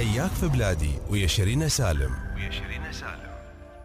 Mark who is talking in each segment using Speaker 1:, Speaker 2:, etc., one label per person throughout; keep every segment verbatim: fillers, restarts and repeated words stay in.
Speaker 1: حياك في بلادي ويا شيرين سالم ويا شيرين سالم.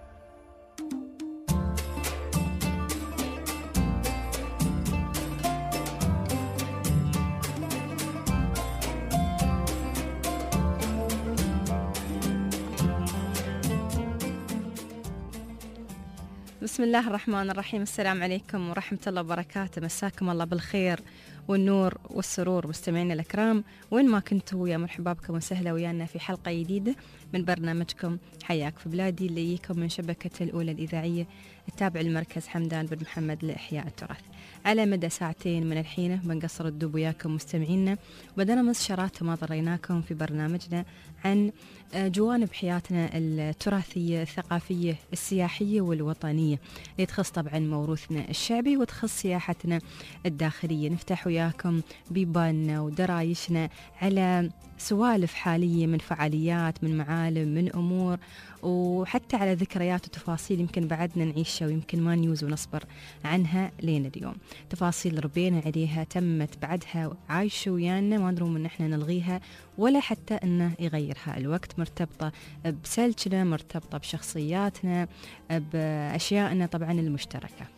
Speaker 2: بسم الله الرحمن الرحيم. السلام عليكم ورحمة الله وبركاته. مساكم الله بالخير والنور والسرور مستمعينا الأكرام، وين ما كنتوا يا مرحبا بكم وسهلا ويانا في حلقة جديدة من برنامجكم حياك في بلادي اللي يجيكم من شبكة الأولى الإذاعية التابع لمركز حمدان بن محمد لإحياء التراث. على مدى ساعتين من الحين بنقصر الدوب وياكم مستمعينا، بدنا مستشارات وما ضريناكم في برنامجنا عن جوانب حياتنا التراثية الثقافية السياحية والوطنية اللي تخص طبعا موروثنا الشعبي وتخص سياحتنا الداخلية. نفتح وياكم بيباننا ودرايشنا على سوالف حالية من فعاليات، من معالم، من أمور، وحتى على ذكريات وتفاصيل يمكن بعدنا نعيشها ويمكن ما نيوز ونصبر عنها لين اليوم. تفاصيل ربينا عليها تمت بعدها عايشة ويانا، ما نروم ان احنا نلغيها ولا حتى انه يغيرها الوقت. مرتبطة بسلجنا، مرتبطة بشخصياتنا، بأشيائنا طبعا المشتركة.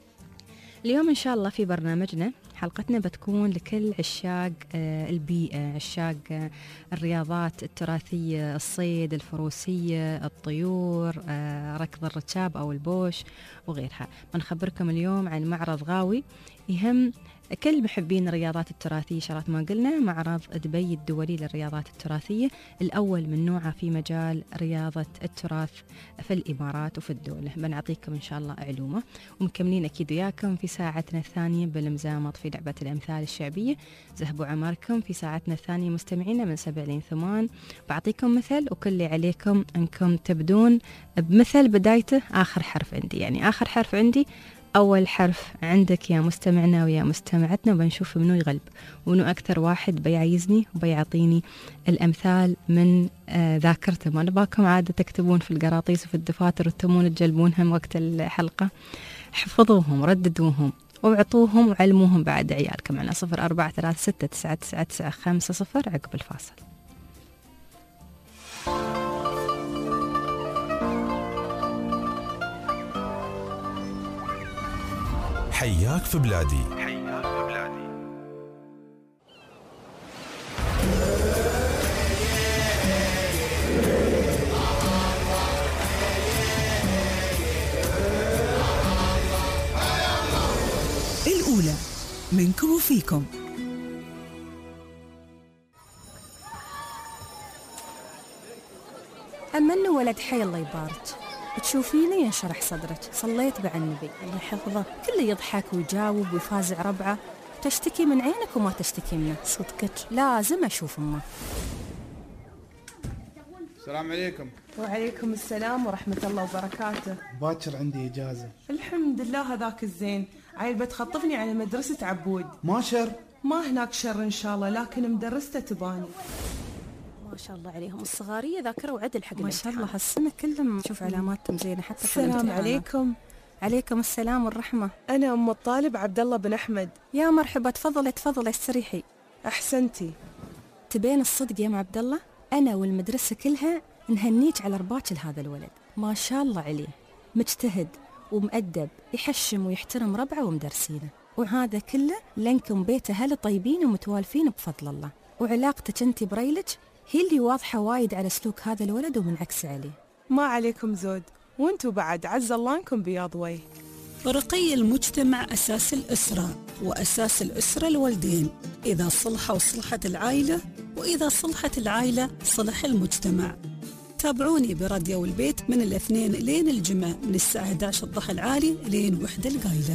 Speaker 2: اليوم إن شاء الله في برنامجنا حلقتنا بتكون لكل عشاق البيئة، عشاق الرياضات التراثية، الصيد، الفروسية، الطيور، ركض الركاب أو البوش وغيرها. بنخبركم اليوم عن معرض غاوي يهم كل محبين الرياضات التراثية. شرط ما قلنا معرض دبي الدولي للرياضات التراثية، الأول من نوعه في مجال رياضة التراث في الإمارات وفي الدولة. بنعطيكم إن شاء الله علومة ومكملين أكيد وياكم في ساعتنا الثانية بالمزامط في لعبة الأمثال الشعبية. زهبوا عماركم في ساعتنا الثانية مستمعينا من سبع لين ثمان. بعطيكم مثل وكل اللي عليكم أنكم تبدون بمثل بدايته آخر حرف عندي، يعني آخر حرف عندي أول حرف عندك يا مستمعنا ويا مستمعتنا، وبنشوف منو يغلب ومنو أكثر واحد بيعيزني وبيعطيني الأمثال من آه ذاكرته. ما نباكم عادة تكتبون في القراطيس وفي الدفاتر وتمون تجلبونهم وقت الحلقة، حفظوهم رددوهم وابعطوهم وعلموهم بعد عيالكم على صفر أربعة ثلاثة ستة تسعة تسعة تسعة خمسة صفر عقب الفاصل.
Speaker 1: حياك في بلادي. حياك في بلادي.
Speaker 3: الأولى منكم وفيكم.
Speaker 4: أما إنه ولد حي الله يبارك، تشوفيني ينشرح صدرك، صليت بعد النبي الله يحفظه، كله يضحك ويجاوب ويفازع ربعه، تشتكي من عينك وما تشتكي منه. صدقك لازم أشوف أمه.
Speaker 5: السلام عليكم.
Speaker 6: وعليكم السلام ورحمة الله وبركاته.
Speaker 5: باكر عندي إجازة.
Speaker 6: الحمد لله هذاك الزين. عيل بتخطفني على مدرسة عبود.
Speaker 5: ما شر؟
Speaker 6: ما هناك شر إن شاء الله، لكن مدرسته تباني.
Speaker 4: ما شاء الله عليهم الصغارية ذاكرة وعدل حق
Speaker 2: ما شاء الله هالسنة كلهم نشوف علاماتهم زينة حتى.
Speaker 6: السلام عليكم.
Speaker 2: عليكم السلام والرحمة.
Speaker 6: أنا أم الطالب عبد الله بن أحمد.
Speaker 2: يا مرحبا، تفضلي تفضلي استريحي.
Speaker 6: أحسنتي.
Speaker 2: تبين الصدق يا ام عبد الله، أنا والمدرسة كلها نهنيك على رباك لهذا الولد، ما شاء الله عليه، مجتهد ومؤدب، يحشم ويحترم ربعه ومدرسينه، وهذا كله لأنكم بيت أهل طيبين ومتوالفين بفضل الله، وعلاقتك أنت بريلك هي اللي واضحة وايد على سلوك هذا الولد ومنعكس عليه.
Speaker 6: ما عليكم زود، وانتوا بعد عز الله انكم بياض وجه.
Speaker 3: رقي المجتمع أساس الأسرة، وأساس الأسرة الوالدين. إذا صلحوا صلحت العائلة، وإذا صلحت العائلة صلح المجتمع. تابعوني براديو البيت من الاثنين لين الجمعة من الساعة إحدى عشر الضحى العالي لين وحدة القايلة.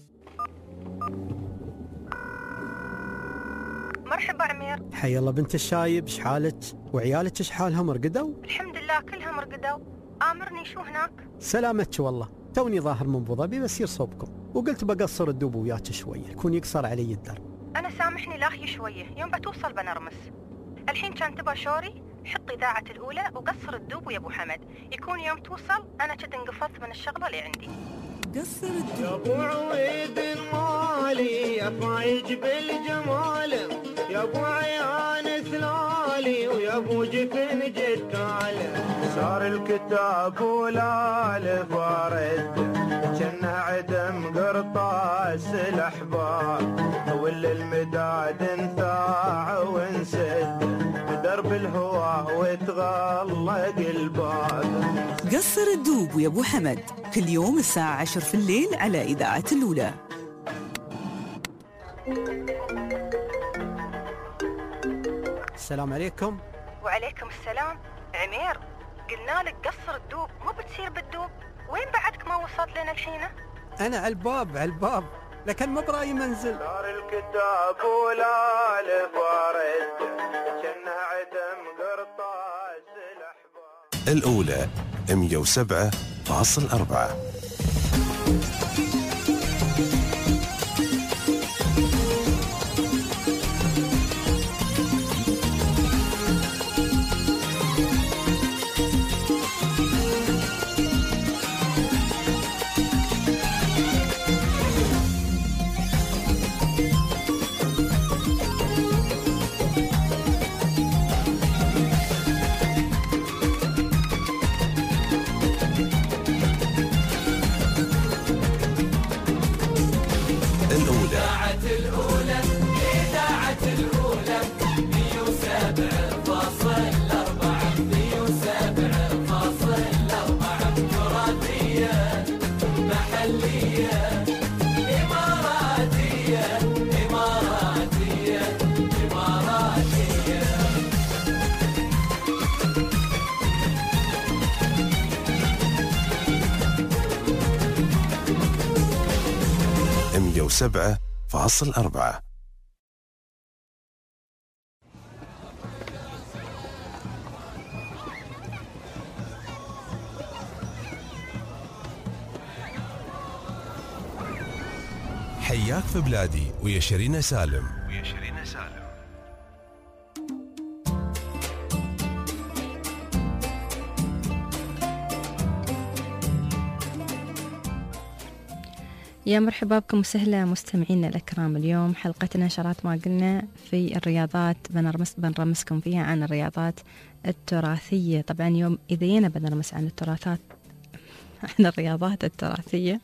Speaker 7: مرحبا عمير.
Speaker 8: حي الله بنت الشايب، شحالك وعيالك شحالهم رقدوا؟
Speaker 7: الحمد لله كلهم رقدوا. آمرني شو هناك؟
Speaker 8: سلامتك والله، توني ظاهر من ابو ظبي بسير صوبكم، وقلت بقصر الدوب وياك شويه يكون يقصر علي الدرب.
Speaker 7: انا سامحني لاهي شويه، يوم بتوصل بنرمس. الحين كان تبى شوري، حط اذاعه الاولى وقصر الدوب ويا ابو حمد، يكون يوم توصل انا كنت انقفلت من الشغله اللي عندي.
Speaker 9: قصر الدوب يا ابو عويد المالي، يا فايج بالجمال، يا ابو عيان سلال علي ويا ابو جفن جد علي. صار الكتاب ولا الفارد جنه عدم قرطاس الاحباب. طول المداد انثاع وانسد بدرب الهوى وتغلق الباب.
Speaker 10: قصر الدوب ويا ابو حمد كل يوم الساعة عشر في الليل على إذاعة الأولى.
Speaker 8: السلام عليكم.
Speaker 7: وعليكم السلام. عمير، قلنا لك قصر الدوب مو بتصير بالدوب، وين بعدك ما وصلت لنا الحين؟
Speaker 8: أنا على الباب على الباب لكن ما براي منزل.
Speaker 9: صار الكتاب ولا الفارد جنه عدم قرطاس الاحباب.
Speaker 1: الأولى مية وسبعة فاصل أربعة. مية وسبعة فاصل أربعة. حياك في بلادي ويا شيرين سالم. ويا شيرين سالم.
Speaker 2: يا مرحبا بكم وسهلا مستمعينا الأكرام. اليوم حلقتنا شرات ما قلنا في الرياضات، بنرمس بنرمسكم فيها عن الرياضات التراثية. طبعا يوم إذا بنرمس عن التراثات عن الرياضات التراثية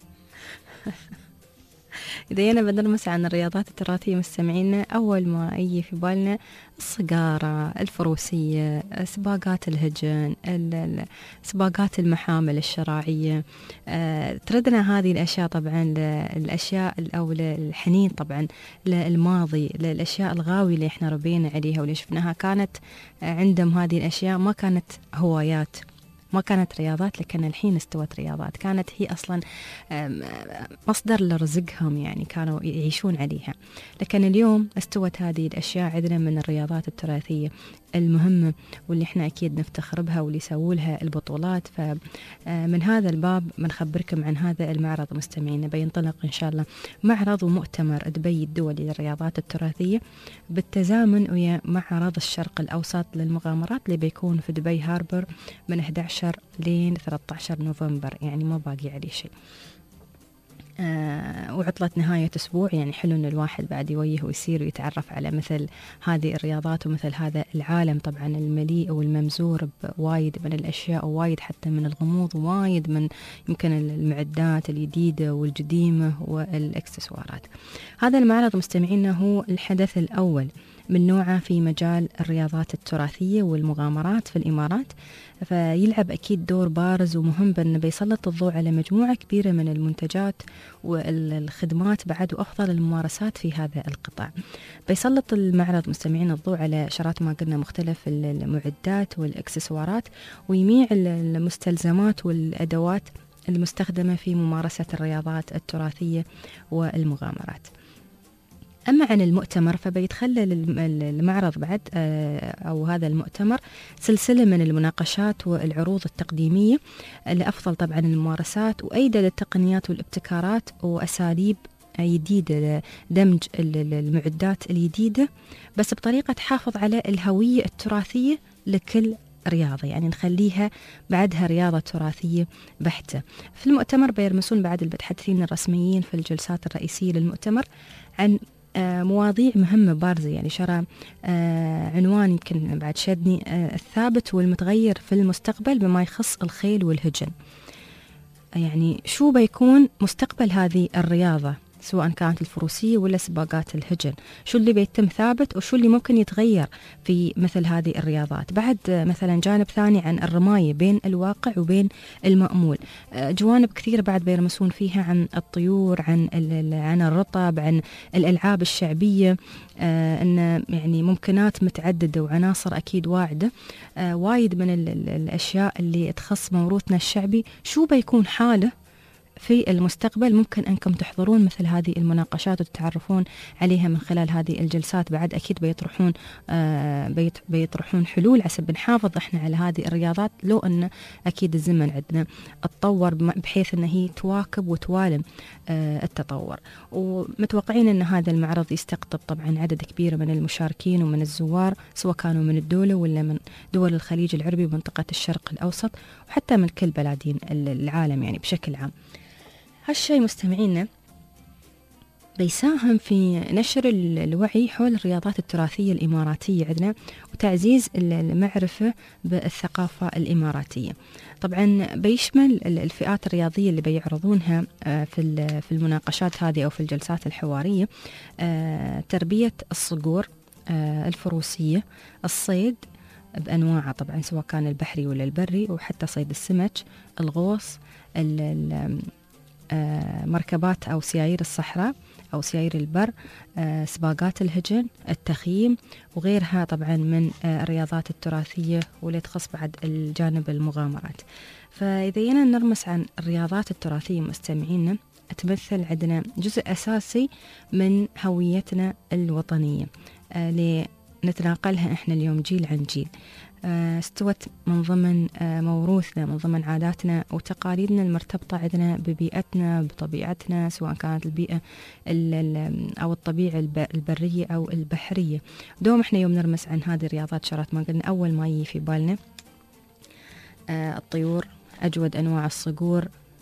Speaker 2: إذا أنا بنرمس عن الرياضات التراثية مستمعينا، أول ما يجي في بالنا الصقارة، الفروسية، سباقات الهجن، سباقات المحامل الشراعية. أه تردنا هذه الأشياء طبعا الأشياء أو الحنين طبعا للماضي، للأشياء الغاوية اللي احنا ربينا عليها واللي شفناها كانت عندهم. هذه الأشياء ما كانت هوايات، ما كانت رياضات، لكن الحين استوت رياضات. كانت هي أصلا مصدر لرزقهم، يعني كانوا يعيشون عليها. لكن اليوم استوت هذه الأشياء عندنا من الرياضات التراثية المهمة واللي احنا أكيد نفتخر بها واللي يسووا لها البطولات. فمن هذا الباب بنخبركم عن هذا المعرض مستمعين. بينطلق إن شاء الله معرض ومؤتمر دبي الدولي للرياضات التراثية بالتزامن ويا معرض الشرق الأوسط للمغامرات اللي بيكون في دبي هاربر من أحد عشر لين ثلاثة عشر نوفمبر، يعني ما باقي عليه شيء. آه وعطلة نهاية أسبوع، يعني حلو إن الواحد بعد يويه ويصير ويتعرف على مثل هذه الرياضات ومثل هذا العالم طبعا المليء والممزور بوايد من الأشياء، ووايد حتى من الغموض، ووايد من يمكن المعدات الجديدة والقديمة والإكسسوارات. هذا المعرض مستمعينا هو الحدث الأول من نوعه في مجال الرياضات التراثية والمغامرات في الإمارات، فيلعب أكيد دور بارز ومهم بأنه بيسلط الضوء على مجموعة كبيرة من المنتجات والخدمات بعد وأفضل الممارسات في هذا القطاع. بيسلط المعرض مستمعين الضوء على شرات ما قلنا مختلف المعدات والإكسسوارات وجميع المستلزمات والأدوات المستخدمة في ممارسة الرياضات التراثية والمغامرات. أما عن المؤتمر فبيتخلل المعرض بعد أو هذا المؤتمر سلسلة من المناقشات والعروض التقديمية لأفضل طبعا الممارسات وأيضا للتقنيات والابتكارات وأساليب جديدة لدمج المعدات الجديدة بس بطريقة تحافظ على الهوية التراثية لكل رياضة، يعني نخليها بعدها رياضة تراثية بحتة. في المؤتمر بيرمسون بعد المتحدثين الرسميين في الجلسات الرئيسية للمؤتمر عن آه مواضيع مهمة بارزة، يعني شرى آه عنوان يمكن بعد شدني، آه الثابت والمتغير في المستقبل بما يخص الخيل والهجن. يعني شو بيكون مستقبل هذه الرياضة سواء كانت الفروسية ولا سباقات الهجن، شو اللي بيتم ثابت وشو اللي ممكن يتغير في مثل هذه الرياضات. بعد مثلا جانب ثاني عن الرماية بين الواقع وبين المأمول، جوانب كثيرة بعد بيرمسون فيها عن الطيور، عن عن الرطب، عن الألعاب الشعبية، آه أن يعني ممكنات متعددة وعناصر أكيد واعدة، آه وايد من ال ال الأشياء اللي تخص موروثنا الشعبي شو بيكون حاله في المستقبل. ممكن أنكم تحضرون مثل هذه المناقشات وتتعرفون عليها من خلال هذه الجلسات. بعد أكيد بيطرحون آه بيت بيطرحون حلول عسب نحافظ إحنا على هذه الرياضات، لو أن أكيد الزمن عندنا اتطور بحيث أن هي تواكب وتوالم آه التطور. ومتوقعين أن هذا المعرض يستقطب طبعا عدد كبير من المشاركين ومن الزوار، سواء كانوا من الدولة ولا من دول الخليج العربي ومنطقة الشرق الأوسط وحتى من كل بلادين العالم يعني بشكل عام. هالشيء مستمعينا بيساهم في نشر الوعي حول الرياضات التراثية الإماراتية عندنا وتعزيز المعرفة بالثقافة الإماراتية. طبعا بيشمل الفئات الرياضية اللي بيعرضونها في في المناقشات هذه أو في الجلسات الحوارية، تربية الصقور، الفروسية، الصيد بأنواعه طبعا سواء كان البحري ولا البري، وحتى صيد السمك، الغوص، مركبات أو سيايير الصحراء أو سيايير البر، سباقات الهجن، التخييم وغيرها طبعا من الرياضات التراثية واللي تخص بعد الجانب المغامرات. فإذا جينا نرمس عن الرياضات التراثية مستمعينا، تمثل عندنا جزء أساسي من هويتنا الوطنية اللي نتناقلها إحنا اليوم جيل عن جيل. استوت من ضمن موروثنا، من ضمن عاداتنا وتقاليدنا المرتبطة عندنا ببيئتنا بطبيعتنا، سواء كانت البيئة أو الطبيعة البرية أو البحرية. دوم إحنا يوم نرمس عن هذه الرياضات شرط ما قلنا أول ما يجي في بالنا الطيور، أجود أنواع الصقور،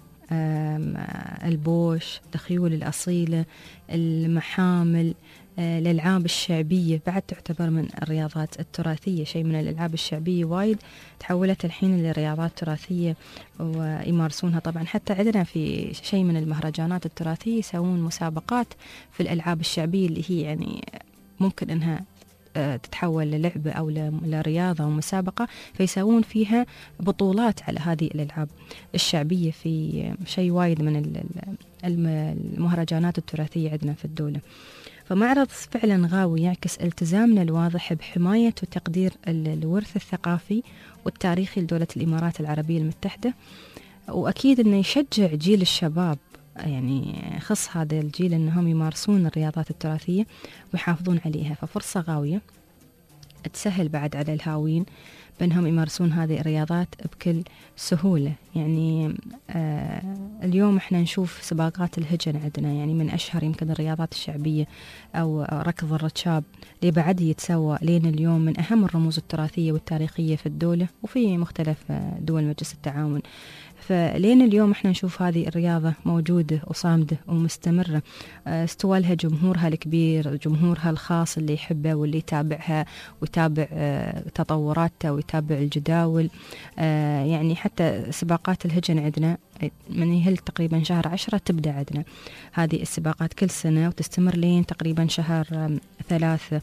Speaker 2: البوش، الخيول الأصيلة، المحامل، الألعاب الشعبية بعد تعتبر من الرياضات التراثية. شيء من الألعاب الشعبية وايد تحولت الحين لرياضات تراثية ويمارسونها. طبعا حتى عندنا في شيء من المهرجانات التراثية يسوون مسابقات في الألعاب الشعبية اللي هي يعني ممكن أنها تتحول للعبة أو لرياضة ومسابقة، فيسوون فيها بطولات على هذه الألعاب الشعبية في شيء وايد من المهرجانات التراثية عندنا في الدولة. فمعرض فعلا غاوي يعكس التزامنا الواضح بحماية وتقدير الورث الثقافي والتاريخي لدولة الإمارات العربية المتحدة، وأكيد أنه يشجع جيل الشباب يعني خص هذا الجيل أنهم يمارسون الرياضات التراثية ويحافظون عليها. ففرصة غاوية تسهل بعد على الهاوين بأنهم يمارسون هذه الرياضات بكل سهولة. يعني آه اليوم احنا نشوف سباقات الهجن عندنا، يعني من أشهر يمكن الرياضات الشعبية أو ركض الرتشاب اللي بعد يتسوى لين اليوم من أهم الرموز التراثية والتاريخية في الدولة وفي مختلف دول مجلس التعاون. فلين اليوم احنا نشوف هذه الرياضة موجودة وصامدة ومستمرة، استوى لها جمهورها الكبير، جمهورها الخاص اللي يحبها واللي يتابعها ويتابع تطوراتها ويتابع الجداول. يعني حتى سباقات الهجن عندنا من يهل تقريبا شهر عشرة تبدأ عندنا هذه السباقات كل سنة وتستمر لين تقريبا شهر ثلاثة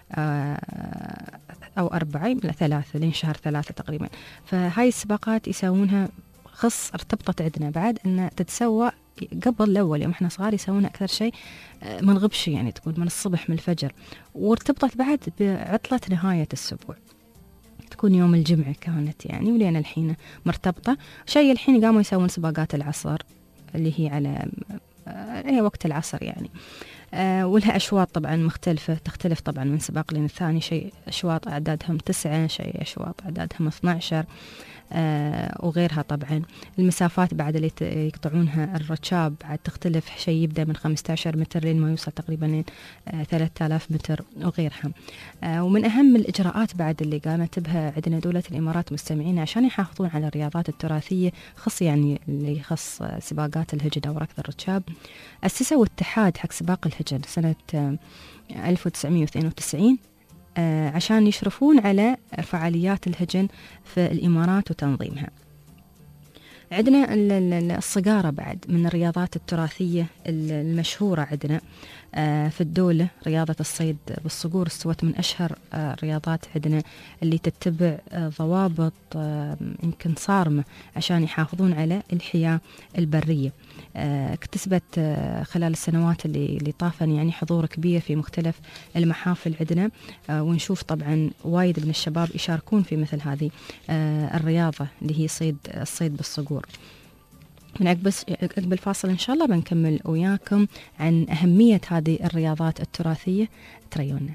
Speaker 2: أو أربعة لا ثلاثة لين شهر ثلاثة تقريبا. فهاي السباقات يسوونها خص ارتبطت عندنا بعد أن تتسوى قبل الأول يوم إحنا صغار يسوونها أكثر شيء من غبش، يعني تكون من الصبح من الفجر، وارتبطت بعد بعطلة نهاية الأسبوع تكون يوم الجمعة كانت يعني، ولين الحين مرتبطة. شيء الحين قاموا يسوون سباقات العصر اللي هي على هي وقت العصر يعني، آه ولها أشواط طبعا مختلفة تختلف طبعا من سباق لين الثاني. شيء أشواط أعدادهم تسعة، شيء أشواط أعدادهم اثنا عشر. وغيرها. طبعا المسافات بعد اللي يقطعونها الركاب بعد تختلف، شيء يبدأ من خمسة عشر متر لين ما يوصل تقريبا ثلاثة آلاف متر وغيرها. ومن أهم الإجراءات بعد اللي قامت بها عندنا دولة الإمارات مستمعين عشان يحافظون على الرياضات التراثية، خص يعني اللي يخص سباقات الهجن أو ركض الركاب، أسسوا اتحاد حق سباق الهجن سنة ألف وتسعمائة واثنين وتسعين عشان يشرفون على فعاليات الهجن في الإمارات وتنظيمها. عندنا الصقارة بعد من الرياضات التراثية المشهورة عندنا في الدولة. رياضة الصيد بالصقور استوت من أشهر الرياضات عندنا اللي تتبع ضوابط يمكن صارمة عشان يحافظون على الحياة البرية. اكتسبت خلال السنوات اللي اللي طافن يعني حضور كبير في مختلف المحافل عندنا، ونشوف طبعا وايد من الشباب يشاركون في مثل هذه الرياضة اللي هي صيد الصيد بالصقور. من عقب عقب الفاصل إن شاء الله بنكمل وياكم عن أهمية هذه الرياضات التراثية. تريونا.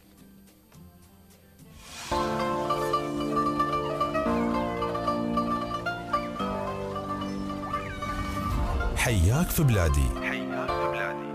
Speaker 1: حياك في بلادي.
Speaker 9: حياك في بلادي.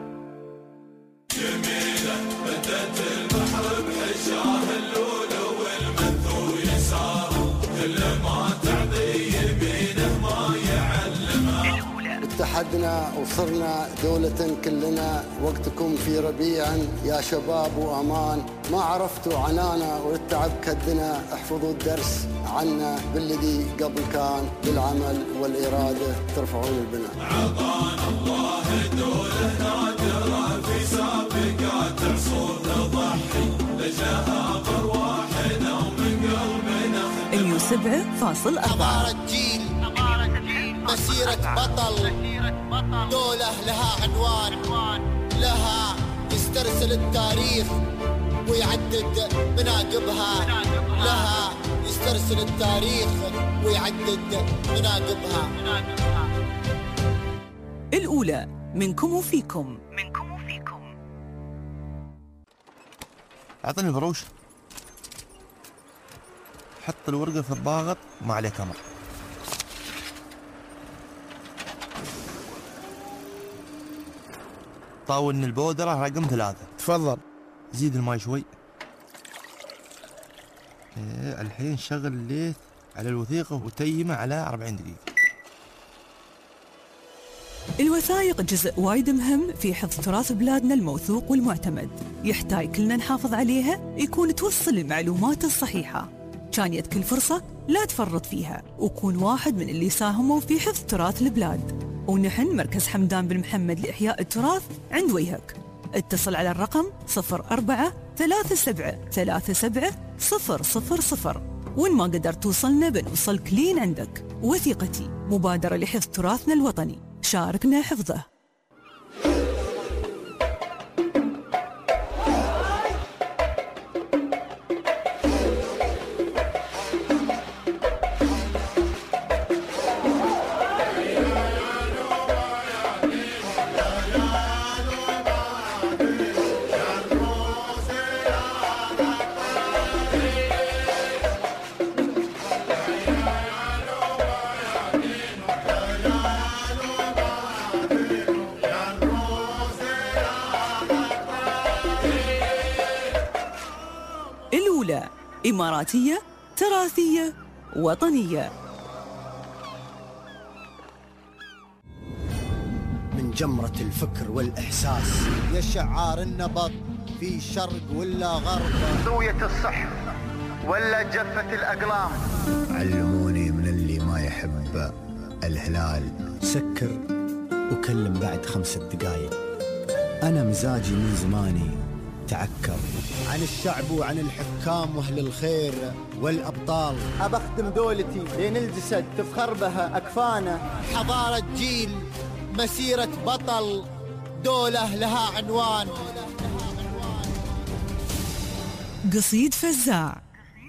Speaker 9: جميلة بدت البحر بحشاه اللولو والمنثور يساره، كل ما تعطي يمينه ما يعلمه.
Speaker 11: اتحدنا وصرنا دولة كلنا، وقتكم في ربيع يا شباب وأمان، ما عرفتوا عنانا والتعب كدنا، احفظوا الدرس عنا بالذي قبل كان، بالعمل والإرادة ترفعون البناء.
Speaker 9: عطانا الله دولة نادرة في سابقات عصور تضحي، لجلها برواحنا ومن قلبنا.
Speaker 10: مية وسبعة فاصل أربعة.
Speaker 12: أمارة جيل، مسيرة بطل، دولة لها عنوان، لها يسترسل التاريخ ويعدد مناقبها، لها يسترسل التاريخ ويعدد مناقبها.
Speaker 10: الأولى منكم وفيكم.
Speaker 7: منكم وفيكم.
Speaker 13: أعطني البروش، حط الورقة في الضاغط ما عليه كاميرا. طاولني البودرة رقم ثلاثة.
Speaker 8: تفضل.
Speaker 13: زيد الماي شوي. إيه الحين شغل الليث على الوثيقة وتيمه على أربعين دقيقة.
Speaker 10: الوثائق جزء وايد مهم في حفظ تراث بلادنا الموثوق والمعتمد، يحتاج كلنا نحافظ عليها، يكون توصل المعلومات الصحيحة. كان يد كل فرصة لا تفرط فيها، وكون واحد من اللي ساهموا في حفظ تراث البلاد. ونحن مركز حمدان بن محمد لإحياء التراث عند وجهك. اتصل على الرقم صفر أربعة ثلاثة سبعة ثلاثة سبعة صفر صفر صفر، وإن ما قدرت توصلنا بنوصلك لين عندك. وثيقتي مبادرة لحفظ تراثنا الوطني، شاركنا حفظه. الأولى إماراتية تراثية وطنية.
Speaker 12: من جمرة الفكر والإحساس يا شعار النبض في شرق ولا غرب،
Speaker 9: زوية الصح ولا جفة الأقلام.
Speaker 12: علموني من اللي ما يحب الهلال، سكر وكلم بعد خمسة دقايق. أنا مزاجي من زماني تعكر عن الشعب وعن الحكام واهل الخير والابطال. ابخدم دولتي لين الجسد تفخر بها اكفانا. حضاره جيل، مسيره بطل، دوله لها عنوان.
Speaker 10: قصيد فزاع.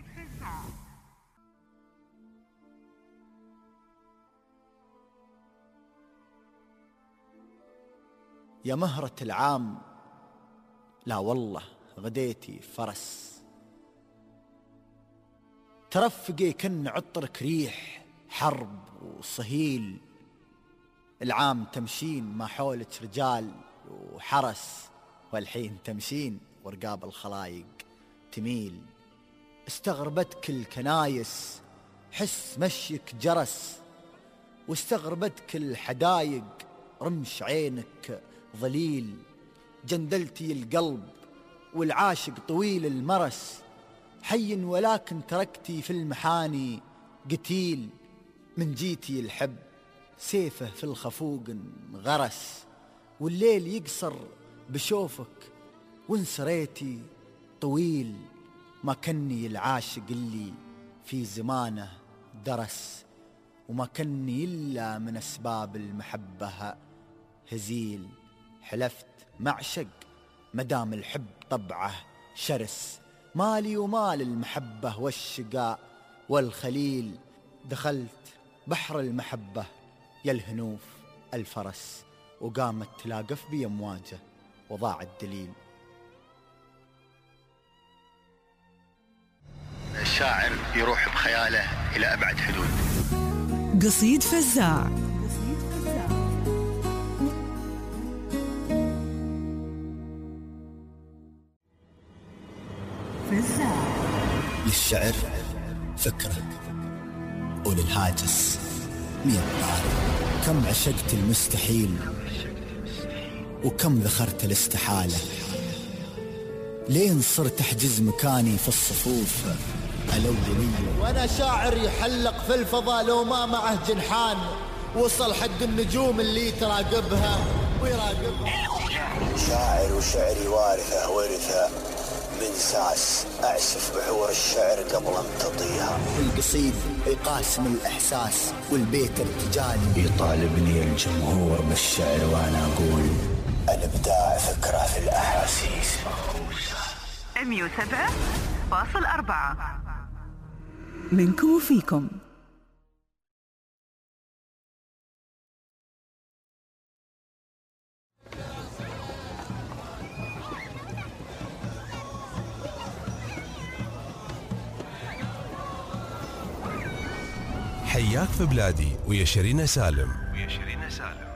Speaker 12: يا مهرة العام، لا والله غديتي فرس، ترفقي كن عطرك ريح حرب وصهيل، العام تمشين ما حولك رجال وحرس، والحين تمشين ورقاب الخلايق تميل. استغربتك الكنايس حس مشيك جرس، واستغربتك الحدايق رمش عينك ظليل. جندلتي القلب والعاشق طويل المرس، حي ولكن تركتي في المحاني قتيل. من جيتي الحب سيفه في الخفوق غرس، والليل يقصر بشوفك وانسريتي طويل. ما كني العاشق اللي في زمانه درس، وما كني إلا من أسباب المحبة هزيل. حلفت معشق مدام الحب طبعه شرس، مالي ومال المحبة والشقاء والخليل. دخلت بحر المحبة يا الهنوف الفرس، وقامت تلاقف بي أمواجه وضاع الدليل.
Speaker 9: الشاعر يروح بخياله إلى أبعد حدود.
Speaker 10: قصيد فزاع.
Speaker 12: فزاع للشعر فكرة، وللهاجس مية طاري. كم عشقت المستحيل وكم ذخرت الاستحالة، لين صرت أحجز مكاني في الصفوف الأولية. وأنا شاعر يحلق في الفضاء لو ما معه جنحان، وصل حد النجوم اللي تراقبها ويراقبها.
Speaker 14: شاعر وشعري وارثة ورثة من ساس، أعسف بحور الشعر قبل امتطيها.
Speaker 12: القصيد يقاسم الإحساس والبيت ارتجالي،
Speaker 14: يطالبني الجمهور بالشعر وأنا أقول الإبداع فكرة في الأحاسيس.
Speaker 15: مية وسبعة فاصل أربعة
Speaker 10: منكم وفيكم.
Speaker 1: حياك في بلادي ويا شيرين سالم. ويا شيرين سالم.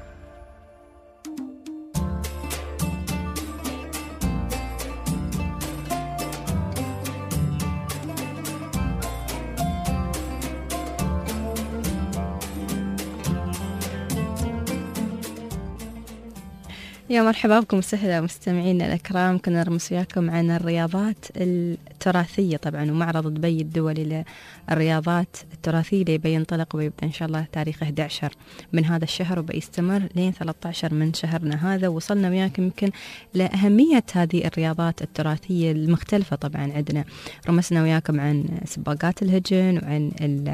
Speaker 2: يا مرحبا بكم وسهلا مستمعينا الأكرام. كنا نرمس وياكم عن الرياضات التراثية طبعا، ومعرض دبي الدولي للرياضات التراثية اللي بينطلق ويبدأ إن شاء الله تاريخ أحد عشر من هذا الشهر وبيستمر لين ثلاثة عشر من شهرنا هذا. وصلنا وياكم يمكن لأهمية هذه الرياضات التراثية المختلفة. طبعا عندنا رمسنا وياكم عن سباقات الهجن وعن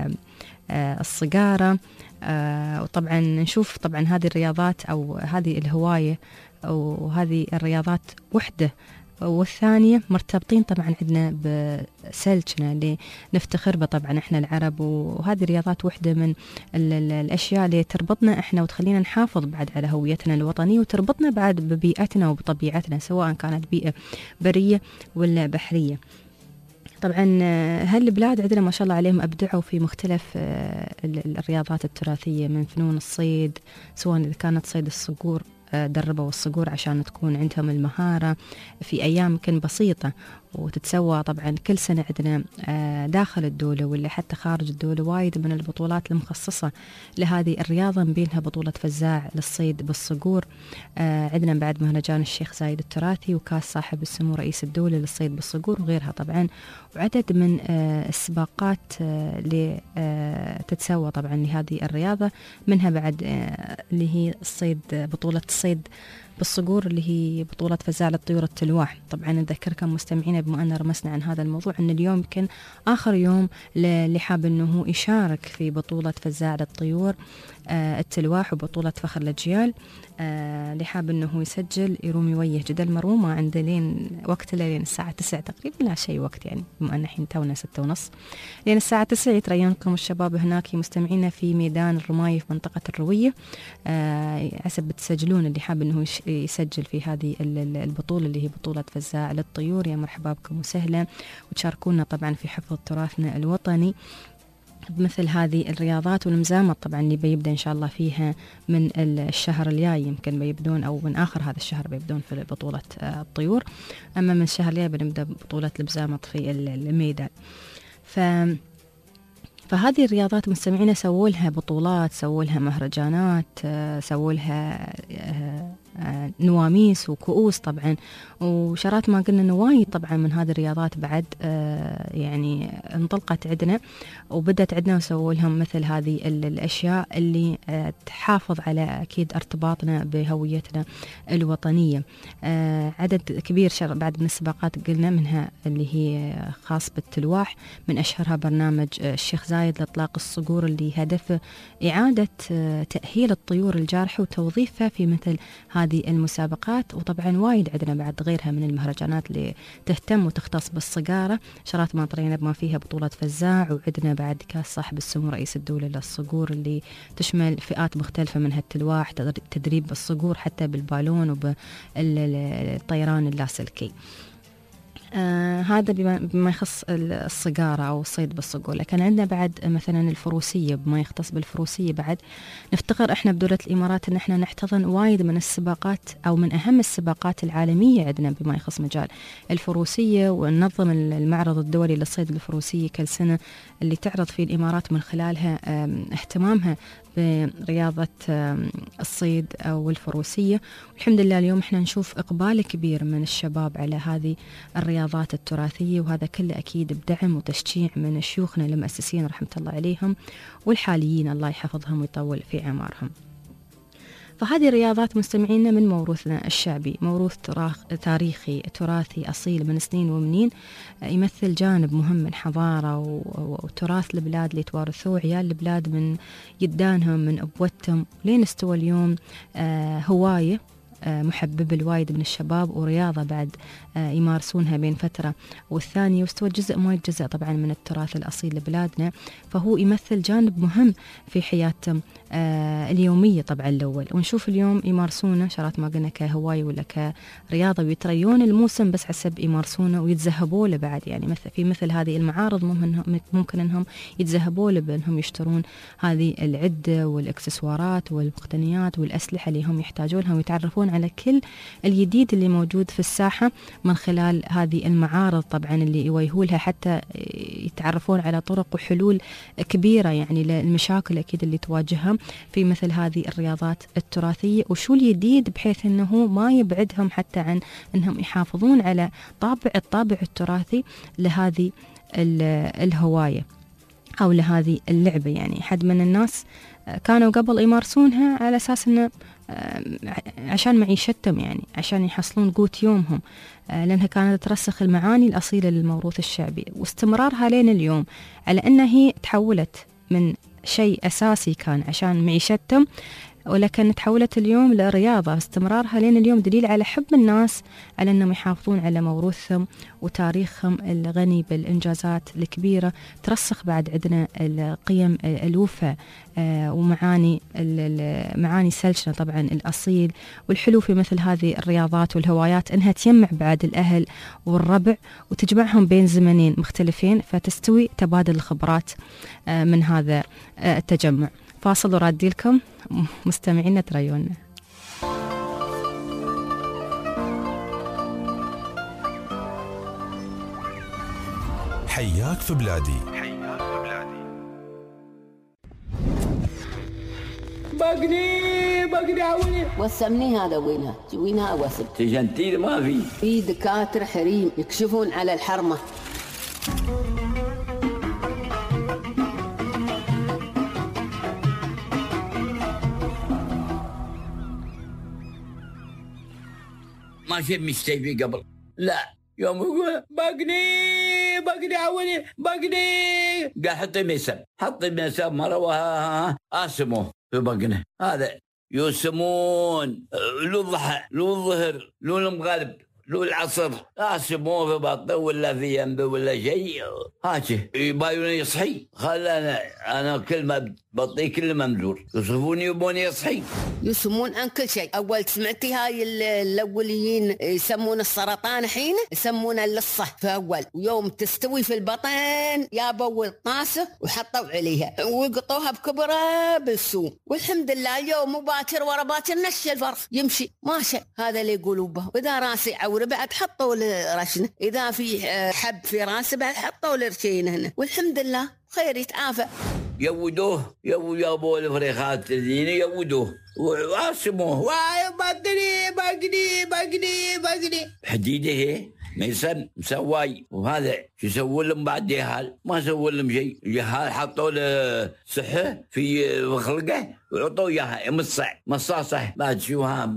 Speaker 2: الصقارة، آه وطبعا نشوف طبعا هذه الرياضات أو هذه الهواية أو هذه الرياضات وحدة والثانية مرتبطين طبعا عندنا بسلجنا اللي نفتخر به طبعا احنا العرب، وهذه الرياضات وحدة من ال ال الأشياء اللي تربطنا احنا وتخلينا نحافظ بعد على هويتنا الوطنية، وتربطنا بعد ببيئتنا وبطبيعتنا سواء كانت بيئة برية ولا بحرية. طبعا هالبلاد عندنا ما شاء الله عليهم أبدعوا في مختلف الرياضات التراثية، من فنون الصيد سواء إذا كانت صيد الصقور، دربوا الصقور عشان تكون عندهم المهارة في أيام كان بسيطة وتتسوى. طبعا كل سنة عندنا داخل الدولة ولا حتى خارج الدولة وايد من البطولات المخصصة لهذه الرياضة، من بينها بطولة فزاع للصيد بالصقور. عندنا بعد مهرجان الشيخ زايد التراثي وكاس صاحب السمو رئيس الدولة للصيد بالصقور وغيرها طبعا، وعدد من السباقات اللي تتسوى طبعا لهذه الرياضة، منها بعد اللي هي الصيد بطولة الصيد بالصقور اللي هي بطولة فزاع للطيور التلواح. طبعا نذكركم مستمعينا بما أن رمسنا عن هذا الموضوع أن اليوم يمكن آخر يوم اللي حاب أنه يشارك في بطولة فزاع للطيور آه التلواح وبطولة فخر الأجيال، آه اللي حاب أنه يسجل يروم يويه جدل مرومة عنده لين وقت لين الساعة تسعة تقريبا، لا شيء وقت يعني بما أن الحين تونا ستة ونص لين الساعة تسعة. يترينكم الشباب هناك مستمعينا في ميدان الرماية في منطقة الروية، آه حسب بتسجلون اللي حاب أنه يسجل في هذه البطولة اللي هي بطولة فزاع للطيور. يا مرحبا بكم وسهلا، وتشاركونا طبعا في حفظ تراثنا الوطني بمثل هذه الرياضات. والمزامط طبعا اللي بيبدأ إن شاء الله فيها من الشهر الجاي، يمكن بيبدون أو من آخر هذا الشهر بيبدون في بطولة الطيور، أما من الشهر الجاي بنبدأ بطولة المزامط في الميدان. ف فهذه الرياضات مستمعينا سووا لها بطولات، سووا لها مهرجانات، سووا لها نواميس وكؤوس طبعا، وشرات ما قلنا انه وايد طبعا من هذه الرياضات بعد يعني انطلقت عندنا وبدت عندنا، وسووا لهم مثل هذه الاشياء اللي تحافظ على اكيد ارتباطنا بهويتنا الوطنيه. عدد كبير بعد من السباقات قلنا منها اللي هي خاص بالتلواح، من اشهرها برنامج الشيخ زايد لاطلاق الصقور اللي هدفه اعاده تاهيل الطيور الجارحه وتوظيفها في مثل هذه المسابقات. وطبعا وايد عندنا بعد غيرها من المهرجانات اللي تهتم وتختص بالصقارة، شرات ما طرينا بما فيها بطولة فزاع، وعندنا بعد كاس صاحب السمو رئيس الدولة للصقور اللي تشمل فئات مختلفة منها التلواح، تدريب الصقور حتى بالبالون وبالطيران اللاسلكي. آه هذا بما, بما يخص الصقارة أو الصيد بالصقور. لكن عندنا بعد مثلا الفروسية، بما يختص بالفروسية بعد نفتخر إحنا بدولة الإمارات إن إحنا نحتضن وايد من السباقات أو من أهم السباقات العالمية عندنا بما يخص مجال الفروسية، وننظم المعرض الدولي للصيد الفروسية كل سنة اللي تعرض فيه الإمارات من خلالها اهتمامها برياضة الصيد أو الفروسية. والحمد لله اليوم احنا نشوف إقبال كبير من الشباب على هذه الرياضات التراثية، وهذا كله أكيد بدعم وتشجيع من شيوخنا المؤسسين رحمة الله عليهم والحاليين الله يحفظهم ويطول في عمرهم. فهذه الرياضات مستمعينا من موروثنا الشعبي، موروث تاريخي تراثي أصيل من سنين ومنين، يمثل جانب مهم من حضارة وتراث البلاد اللي توارثوه عيال البلاد من جدانهم من أبوتهم، لين استوى اليوم هواية محبب الوايد من الشباب ورياضة بعد يمارسونها بين فترة والثانية، واستوى جزء ما يتجزأ طبعا من التراث الأصيل لبلادنا. فهو يمثل جانب مهم في حياتهم اليومية طبعا الأول، ونشوف اليوم يمارسونه شرات ما قلنا كهواية ولا كرياضة، ويتريون الموسم بس حسب يمارسونه ويتذهبوا له بعد. يعني مثل في مثل هذه المعارض ممكن أنهم يتذهبوا له بأنهم يشترون هذه العدة والإكسسوارات والمقتنيات والأسلحة اللي هم يحتاجونها، ويتعرفون على كل الجديد اللي موجود في الساحة من خلال هذه المعارض طبعا اللي يوجهولها، حتى يتعرفون على طرق وحلول كبيرة يعني للمشاكل أكيد اللي تواجههم في مثل هذه الرياضات التراثية، وشو الجديد بحيث أنه ما يبعدهم حتى عن أنهم يحافظون على طابع الطابع التراثي لهذه الهواية أو لهذه اللعبة. يعني حد من الناس كانوا قبل يمارسونها على أساس أنه عشان معيشتهم، يعني عشان يحصلون قوت يومهم، لأنها كانت ترسخ المعاني الأصيلة للموروث الشعبي، واستمرارها لين اليوم على أنها هي تحولت من شيء أساسي كان عشان معيشتهم، ولكن تحولت اليوم لرياضة. استمرارها لين اليوم دليل على حب الناس على أنهم يحافظون على موروثهم وتاريخهم الغني بالإنجازات الكبيرة، ترسخ بعد عندنا القيم الوفا ومعاني معاني سلشنا طبعا الأصيل. والحلو في مثل هذه الرياضات والهوايات أنها تجمع بعد الأهل والربع وتجمعهم بين زمنين مختلفين، فتستوي تبادل الخبرات من هذا التجمع. فاصل ورادي لكم مستمعينا تريونا.
Speaker 1: حياك في بلادي.
Speaker 16: بقني بقني عوني وسمني هذا وينها وينها وسم تجنتيل ما في في دكاتره حريم يكشفون على الحرمه.
Speaker 17: ما شيء مستيبي قبل لا يوم يقول بقني بقني عوني بقني قال حطي ميسم حطي ميسم مروها اسمه في بقنه هذا يسمون لو الضحى لو الظهر لو المغرب لو العصر اسموه في بطنه ولا في ينبه ولا شيء هاكي يبايوني يصحي خلانا انا كل ما بطي كل ما مزور يصفوني يبوني يصحي
Speaker 16: يسمون عن كل شيء. أول سمعتي هاي الأوليين يسمون السرطان حين يسمون اللصة في أول، ويوم تستوي في البطن يابوا القاسة وحطوا عليها وقطوها بكبرة بالسوم، والحمد لله اليوم مباكر ورا باكر نش الفرخ يمشي ماشي. هذا اللي يقولوا به. وإذا راسي عور بعد حطوا لرشنة، إذا في حب في راسي بعد حطوا لرشين هنا، والحمد لله خير يتعافى.
Speaker 17: يودوه يو يابو الفريخات الذين يودوه وعاصموه واي بقني بقني بقني بقني حديده هي ميسن مسواي. وهذا شو يسوون لهم بعد يهال؟ ما سووا لهم شيء. يهال حطوا له صحة في خلقه وعطوا اياها مصع مصاصة بعد شوها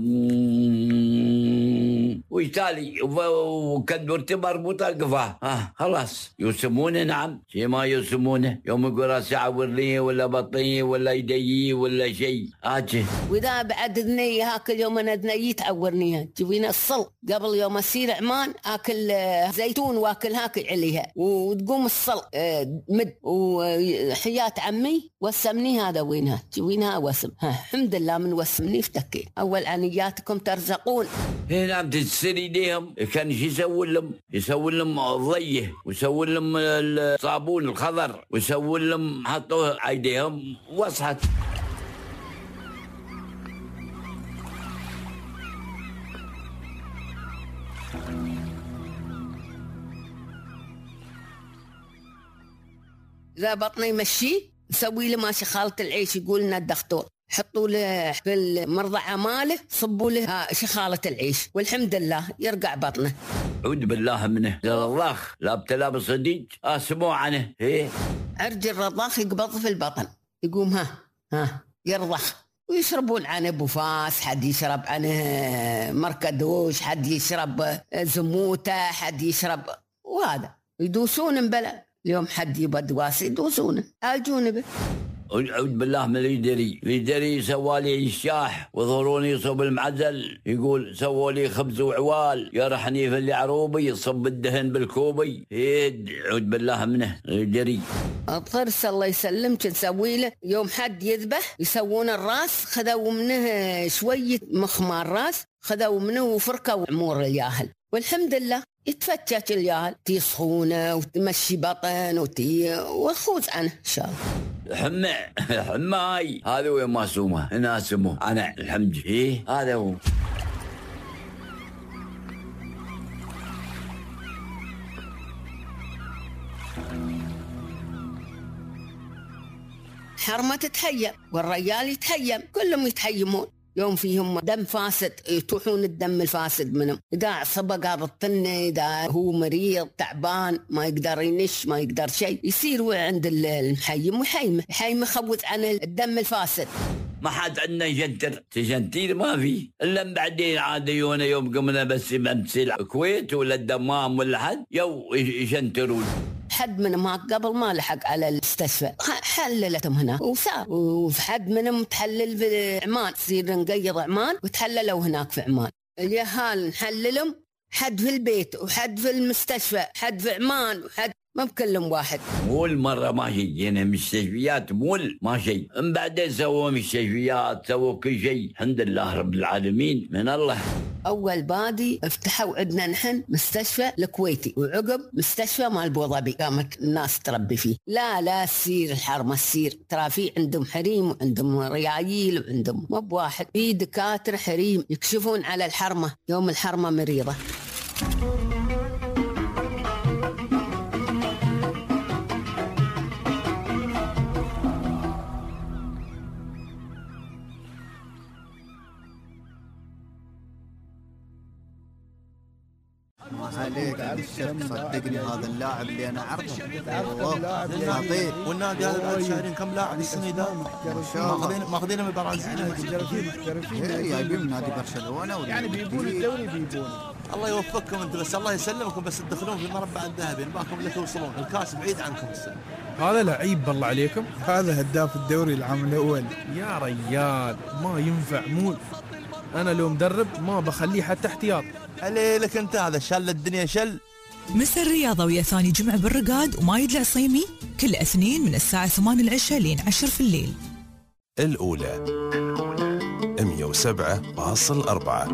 Speaker 17: ويتالي وكدورته مربوطة القفاه. اه خلاص يسمونه. نعم شيء ما يسمونه. يوم يقول راسي عورني ولا بطني ولا يدي ولا شيء اجي.
Speaker 16: واذا بعد ذني هاكل يوم انا ذني تعورنيها تجيبين الصل قبل يوم اصير عمان اكل زيتون واكل هاكل عليها وتقوم الصل مد. وحياة عمي وسمني هذا وينها تجيبينها وسم. ها الحمد لله من وسمني افتكيت. اول عنياتكم ترزقون.
Speaker 17: هنا بتتصير يديهم كان يسوون لهم يسوون لهم ضيه ويسوون لهم الصابون الخضر ويسوون لهم حطوا ايديهم وصحت.
Speaker 16: إذا بطني يمشي يسوي له ماشي خالة العيش يقول لنا الدكتور حطوا له في المرضعة ماله صبوا له شخالة العيش والحمد لله يرقع بطنه.
Speaker 17: عود بالله منه الرضاخ لا ابتلى بالصديق اسمعوا عنه. ايه
Speaker 16: عرج الرضاخ يقبض في البطن يقوم ها ها يرضخ ويشربون عنه بوفاس. حد يشرب عنه مركدوش حد يشرب زموته حد يشرب وهذا يدوسون مبلى. اليوم حد يبى دواس يدوسونه عالجونه به.
Speaker 17: أعوذ بالله من اليدري اليدري سوالي الشاح وظهروني صوب المعزل يقول سووا لي خبز وعوال يرحني في اللي عروبي صب الدهن بالكوبي. هيد أعوذ بالله منه اليدري.
Speaker 16: الضرس الله يسلمك نسوي له يوم حد يذبح يسوون الراس خذوا منه شوية مخمار راس خذوا منه وفركوا عمور الياهل والحمد لله يتفتش الياهل تي صخونة وتمشي بطن وتي وخوز عنه إن شاء الله.
Speaker 17: حمى حماي هذا وين ما سومه هنا سموه أنا الحمد لله. هذا هو.
Speaker 16: حرمة تتهيم والرجال يتهيم كلهم يتهيمون. يوم فيهم دم فاسد يطوحون الدم الفاسد منهم. إذا عصبه قابض طنه إذا هو مريض تعبان ما يقدر ينش ما يقدر شيء يصير عند المحيم ويحيمه يحيمه يخوض عن الدم الفاسد.
Speaker 17: ما حد عندنا يجنتر تجنتير ما في إلا بعدين عاديون يوم قمنا بس بمثل الكويت ولا الدمام ولا حد يو يجنترون.
Speaker 16: حد منهم قبل ما لحق على المستشفى حللتهم هناك وصار وحد منهم تحلل في عمان تصير نقيض عمان وتحللوا هناك في عمان. اليهال نحللهم حد في البيت وحد في المستشفى حد في عمان وحد ما بكلم واحد.
Speaker 17: مول مرة ما جينا مستشفيات مول ما شيء من بعدين سووا مستشفيات سووا كل شيء الحمد لله رب العالمين من الله.
Speaker 16: أول بادي افتحوا عندنا نحن مستشفى الكويتي وعقب مستشفى مال أبوظبي قامت الناس تربي فيه. لا لا تسير الحرمة تسير ترى في عندهم حريم وعندهم ريايل وعندهم مو بواحد في دكاترة حريم يكشفون على الحرمة يوم الحرمة مريضة.
Speaker 12: عليك صدقني هذا اللاعب اللي انا اعرفه
Speaker 13: والنادي والنادي هذا بعد شهرين كم لاعب السنه ذا ماخذين ماخذين من البرازيل
Speaker 5: محترفين محترفين
Speaker 12: جايبين من نادي برشلونه
Speaker 5: يعني بيبون الدوري بيبون.
Speaker 13: الله يوفقكم انت بس الله يسلمكم بس تدخلون في المربع الذهبي نباكم لا توصلون الكاس بعيد عنكم السنه.
Speaker 18: هذا لعيب بالله عليكم
Speaker 5: هذا هداف الدوري العام الاول
Speaker 18: يا ريال ما ينفع مول. انا لو مدرب ما بخليه حتى احتياط.
Speaker 13: عليك انت هذا شل الدنيا شل.
Speaker 10: مس الرياضة ويا ثاني جمعة بالرقاد ومايد العصيمي كل اثنين من الساعة ثمانية العشاء لين عشر في الليل.
Speaker 1: الأولى مية وسبعة فاصل أربعة.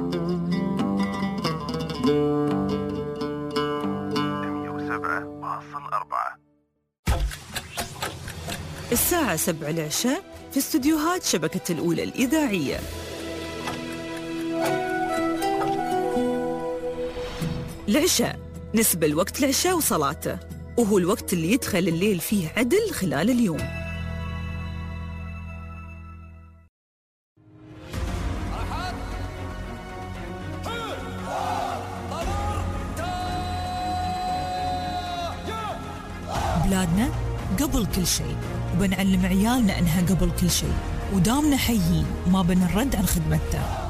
Speaker 10: الساعة سبع العشاء في استديوهات شبكة الأولى الإذاعية. العشاء نسبة الوقت العشاء وصلاته، وهو الوقت اللي يدخل الليل فيه عدل خلال اليوم. بلادنا قبل كل شيء، وبنعلم عيالنا أنها قبل كل شيء، ودامنا حيين ما بنرد عن خدمتها.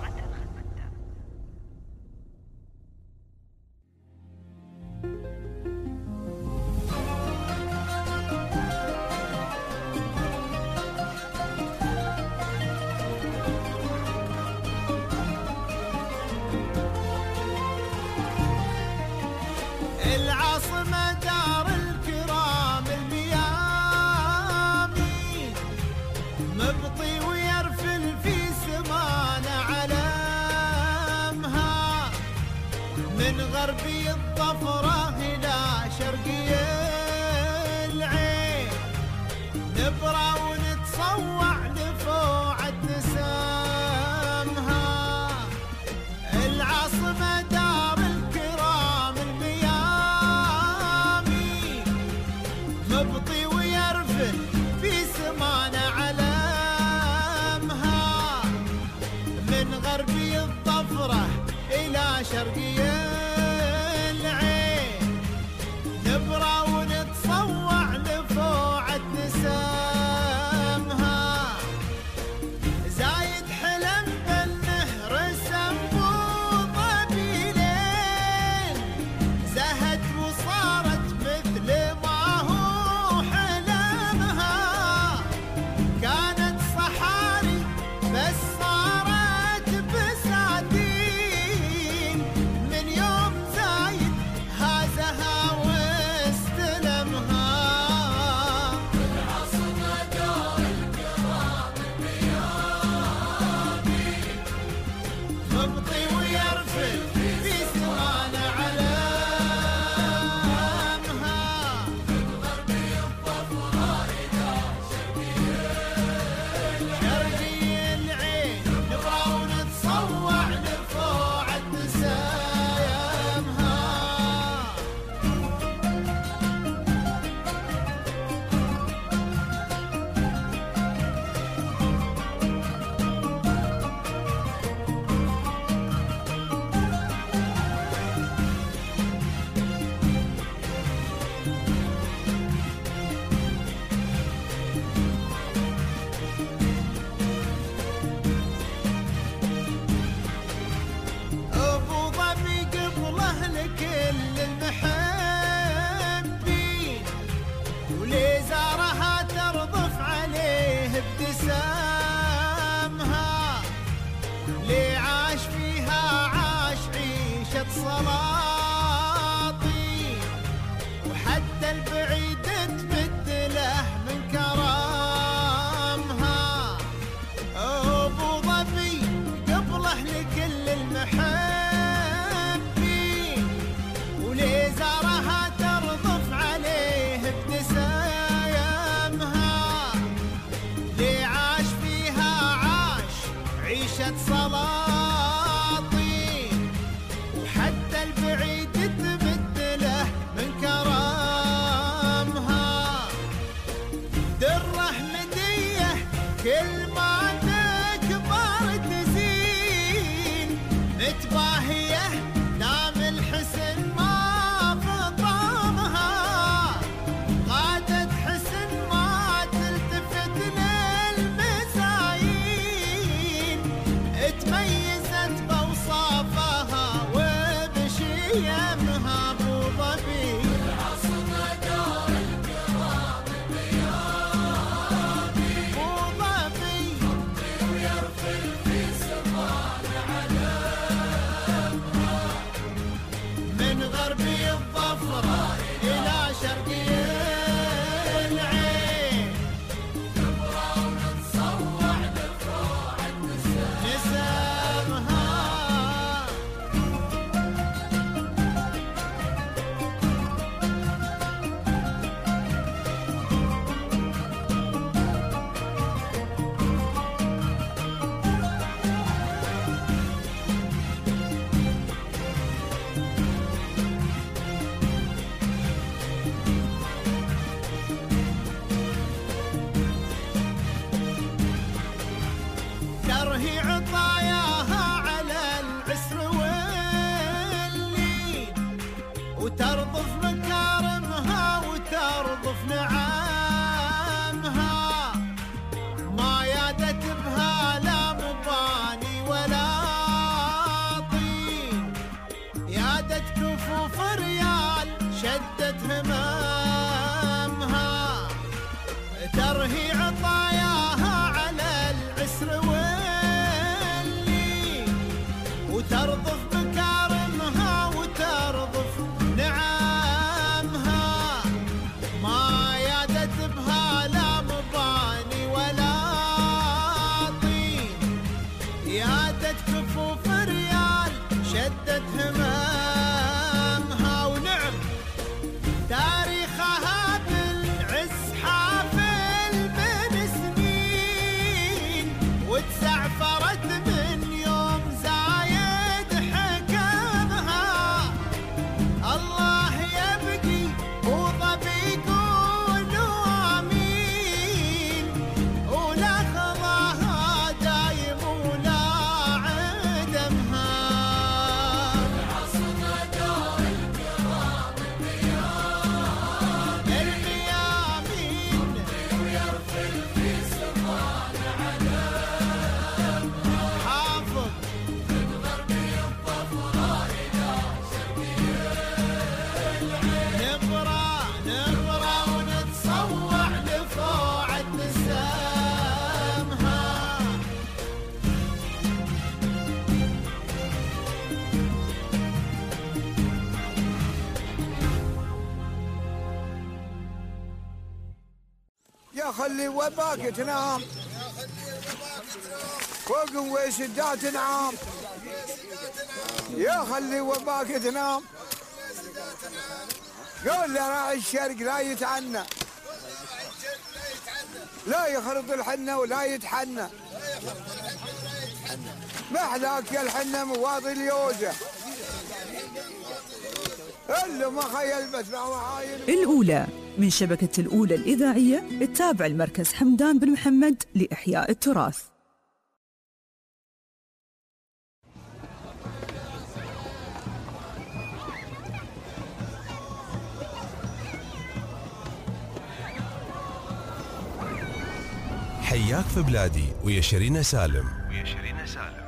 Speaker 19: العاصمة دار الكرام الميامي، مبطي ويرفل في سمانة علامها، من غربي الضفرة إلى شرقي العين، نبرى ونتصوع لفوعة نسامها. العاصمة دار الكرام الميامي، مبطي ويرفل في سمانة علامها، من غربي الضفرة إلى شرقي العين، نبرى ونتصوع لفوعة نسامها. زايد حلم بالنهر سنبوطة بليل، زهت وصارت مثل ما هو حلمها، كانت صحاري بس صارت بساتين، من يوم زايد هازها واستلمها. العاصمة دار الكرام الميامي، مبطي ويرفل في سمانة علامها، من غربي الضفرة إلى شرقي العين، نبرى ونتصوع لفوعة نسايمها. أبو ظبي قبله لكل المحبين، ولي زارها ترضف عليه ابتسامها، لي عاش فيها عاش عيشة سلاطين، وحتى البعيد تبدله من كرامها. أبو ظبي قبله لكل المحبين، ولي زارها ترضف عليه ابتسامها، لي عاش فيها عاش عيشة سلاطين، وحتى البعيد تبدله من كرامها. دره مدية كل ما تكبر تزين، متباهية نام الحسن ما فطامها، غادت حسن ما تلتفت للمسايين، تميزت بوصافها وبشيمها. أبو ظبي العاصمة دار الكرام الميامي، أبو ظبي مبطي ويرفل في سمانة علامها، من غربي الضفرة إلى شرقي العين، نبرى ونتصوع لفوعة نسايمها. ترهي عطاياها على العسر واللي وترضف بكارمها وترضف نعمها ما يادت بها لا مباني ولا طين يادت كفوف ريال شدت همامها ونعم تاريخها بالعز حافل من سنين وتسعفرت من يوم زايد حكمها الله يبقي وضبي يقولوا آمين ولا خضاها دايم ولا عدمها عصنا دار الكرام الميامين ويرفل في سمان علمها حافظ من غربي الظفراء إلى شرقي نبرى نبرى ونتصوع لفوعة نسامها
Speaker 5: يا خلي وباك تنام فوق وشدات تنام يا خلي وباك تنام قول لراعي الشرق لا يتعنى لا يخرط الحنة ولا يتحنى محلاك يا الحنة مواضي اليوزة اللي ما خيل بس معاين
Speaker 10: الأولى من شبكة الأولى الإذاعية التابع المركز حمدان بن محمد لإحياء التراث.
Speaker 1: حياك في بلادي ويا شيرين سالم ويا شيرين سالم.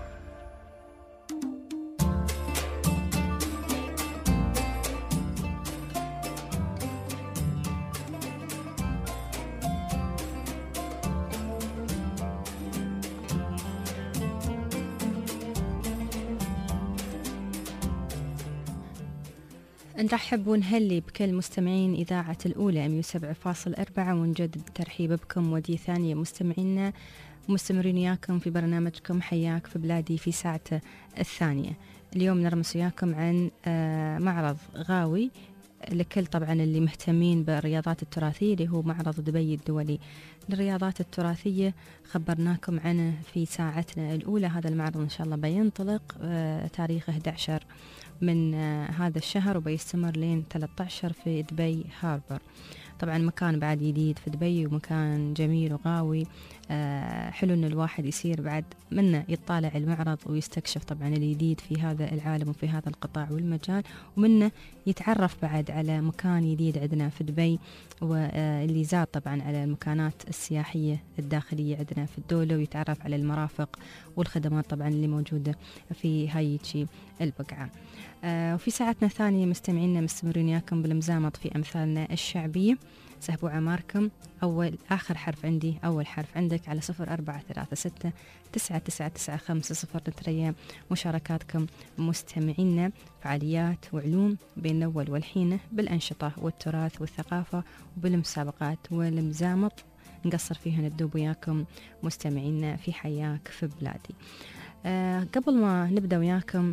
Speaker 2: نرحب ونهلي بكل مستمعين إذاعة الأولى مية وسبعة فاصل أربعة ونجدد الترحيب بكم ودي ثانية مستمعينا مستمرين وياكم في برنامجكم حياك في بلادي في ساعته الثانية. اليوم نرمس وياكم عن معرض غاوي لكل طبعا اللي مهتمين بالرياضات التراثية اللي هو معرض دبي الدولي للرياضات التراثية. خبرناكم عنه في ساعتنا الأولى. هذا المعرض إن شاء الله بينطلق تاريخ أحد عشر من هذا الشهر وبيستمر لين ثلاثة عشر في دبي هاربر. طبعا مكان بعد جديد في دبي ومكان جميل وغاوي. آه حلو ان الواحد يصير بعد منه يطالع المعرض ويستكشف طبعا الجديد في هذا العالم وفي هذا القطاع والمجال ومنه يتعرف بعد على مكان جديد عندنا في دبي واللي زاد طبعا على المكانات السياحية الداخلية عندنا في الدولة ويتعرف على المرافق والخدمات طبعا اللي موجودة في هاي البقعة. آه وفي ساعتنا الثانية مستمعينا مستمرين ياكم بالمزامط في أمثالنا الشعبية. سحبوا عماركم. أول آخر حرف عندي أول حرف عندك على صفر أربعة ثلاثة ستة تسعة تسعة تسعة خمسة صفر. نتريا مشاركاتكم مستمعينا فعاليات وعلوم بين الأول والحين بالأنشطة والتراث والثقافة وبالمسابقات والمزامط نقصر فيها ندوب وياكم مستمعينا في حياك في بلادي. آه قبل ما نبدأ وياكم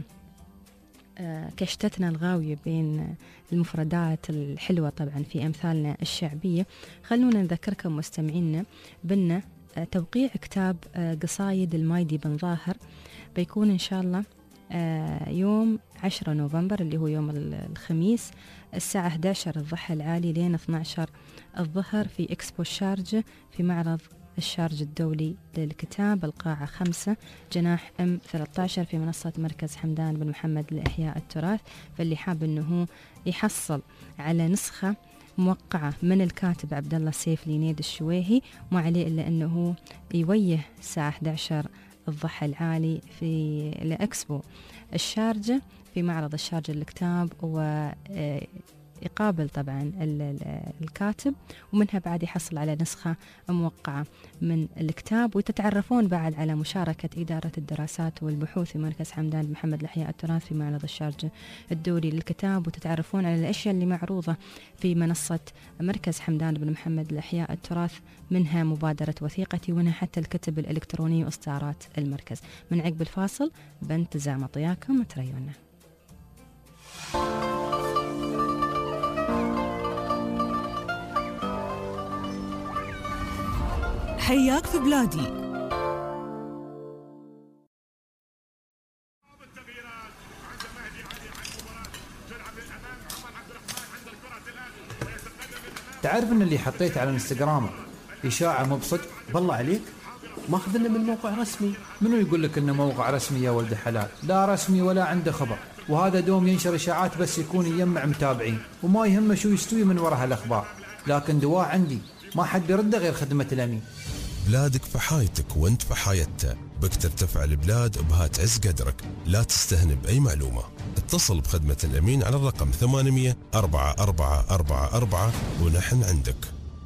Speaker 2: آه كشتتنا الغاوية بين المفردات الحلوة طبعا في أمثالنا الشعبية خلونا نذكركم مستمعينا بأن آه توقيع كتاب آه قصايد المايدي بن ظاهر بيكون إن شاء الله آه يوم عشرة نوفمبر اللي هو يوم الخميس الساعة إحدى عشر الضحى العالي لين اثنا عشر الظهر في إكسبو الشارجة في معرض الشارجة الدولي للكتاب القاعة خمسة جناح أم ثلاثة عشر في منصة مركز حمدان بن محمد لإحياء التراث. فاللي حاب أنه يحصل على نسخة موقعة من الكاتب عبد الله سيف لينيد الشويهي ما عليه إلا أنه يويه الساعة إحدى عشر الضحى العالي في لإكسبو الشارجة في معرض الشارجة للكتاب و يقابل طبعا الكاتب، ومنها بعد يحصل على نسخة موقعة من الكتاب. وتتعرفون بعد على مشاركة إدارة الدراسات والبحوث في مركز حمدان بن محمد لإحياء التراث في معرض الشارقة الدولي للكتاب، وتتعرفون على الأشياء اللي معروضة في منصة مركز حمدان بن محمد لإحياء التراث، منها مبادرة وثيقتي، ومنها حتى الكتب الإلكترونية وإصدارات المركز. من عقب الفاصل بنت زعمط وياكم تريونا.
Speaker 10: حياك في بلادي.
Speaker 20: تعرف ان اللي حطيت على الانستغرام اشاعه مو بصدق؟
Speaker 8: بالله عليك ماخذ لنا من موقع رسمي.
Speaker 20: منو يقول لك انه موقع رسمي يا ولد حلال؟ لا رسمي ولا عنده خبر، وهذا دوم ينشر اشاعات بس يكون يجمع متابعين وما يهمه شو يستوي من وراء هالاخبار. لكن دواء عندي ما حد يرده غير خدمه الامين.
Speaker 1: بلادك في حايتك وانت في حايتها، بك ترتفع البلاد بها تعز قدرك. لا تستهن بأي معلومة، اتصل بخدمة الأمين على الرقم ثمانمية أربعة أربعة أربعة أربعة ونحن عندك.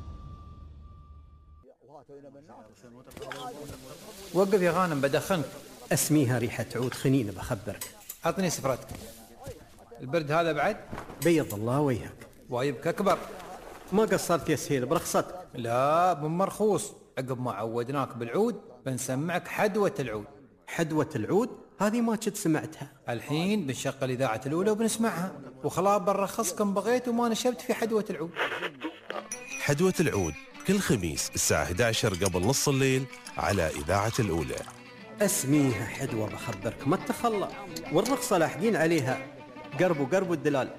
Speaker 20: وقف يا غانم بدخنك.
Speaker 8: اسميها ريحة عود خنينة بخبرك.
Speaker 20: عطني سفرتك. البرد هذا بعد؟
Speaker 8: بيض الله وجهك.
Speaker 20: وايبك أكبر.
Speaker 8: ما قصرت يا سهيل برخصتك.
Speaker 20: لا بمرخوص، عقب ما عودناك بالعود بنسمعك حدوة العود.
Speaker 8: حدوة العود؟ هذه ما كنت سمعتها.
Speaker 20: الحين بنشغل إذاعة الأولى وبنسمعها، وخلاص بنرخصكم بغيت وما نشبت في حدوة العود.
Speaker 1: حدوة العود كل خميس الساعة إحدى عشر قبل نص الليل على إذاعة الأولى.
Speaker 8: اسميها حدوة بخبرك ما تخلى، والرخصة لاحقين عليها. قربوا قربوا الدلال.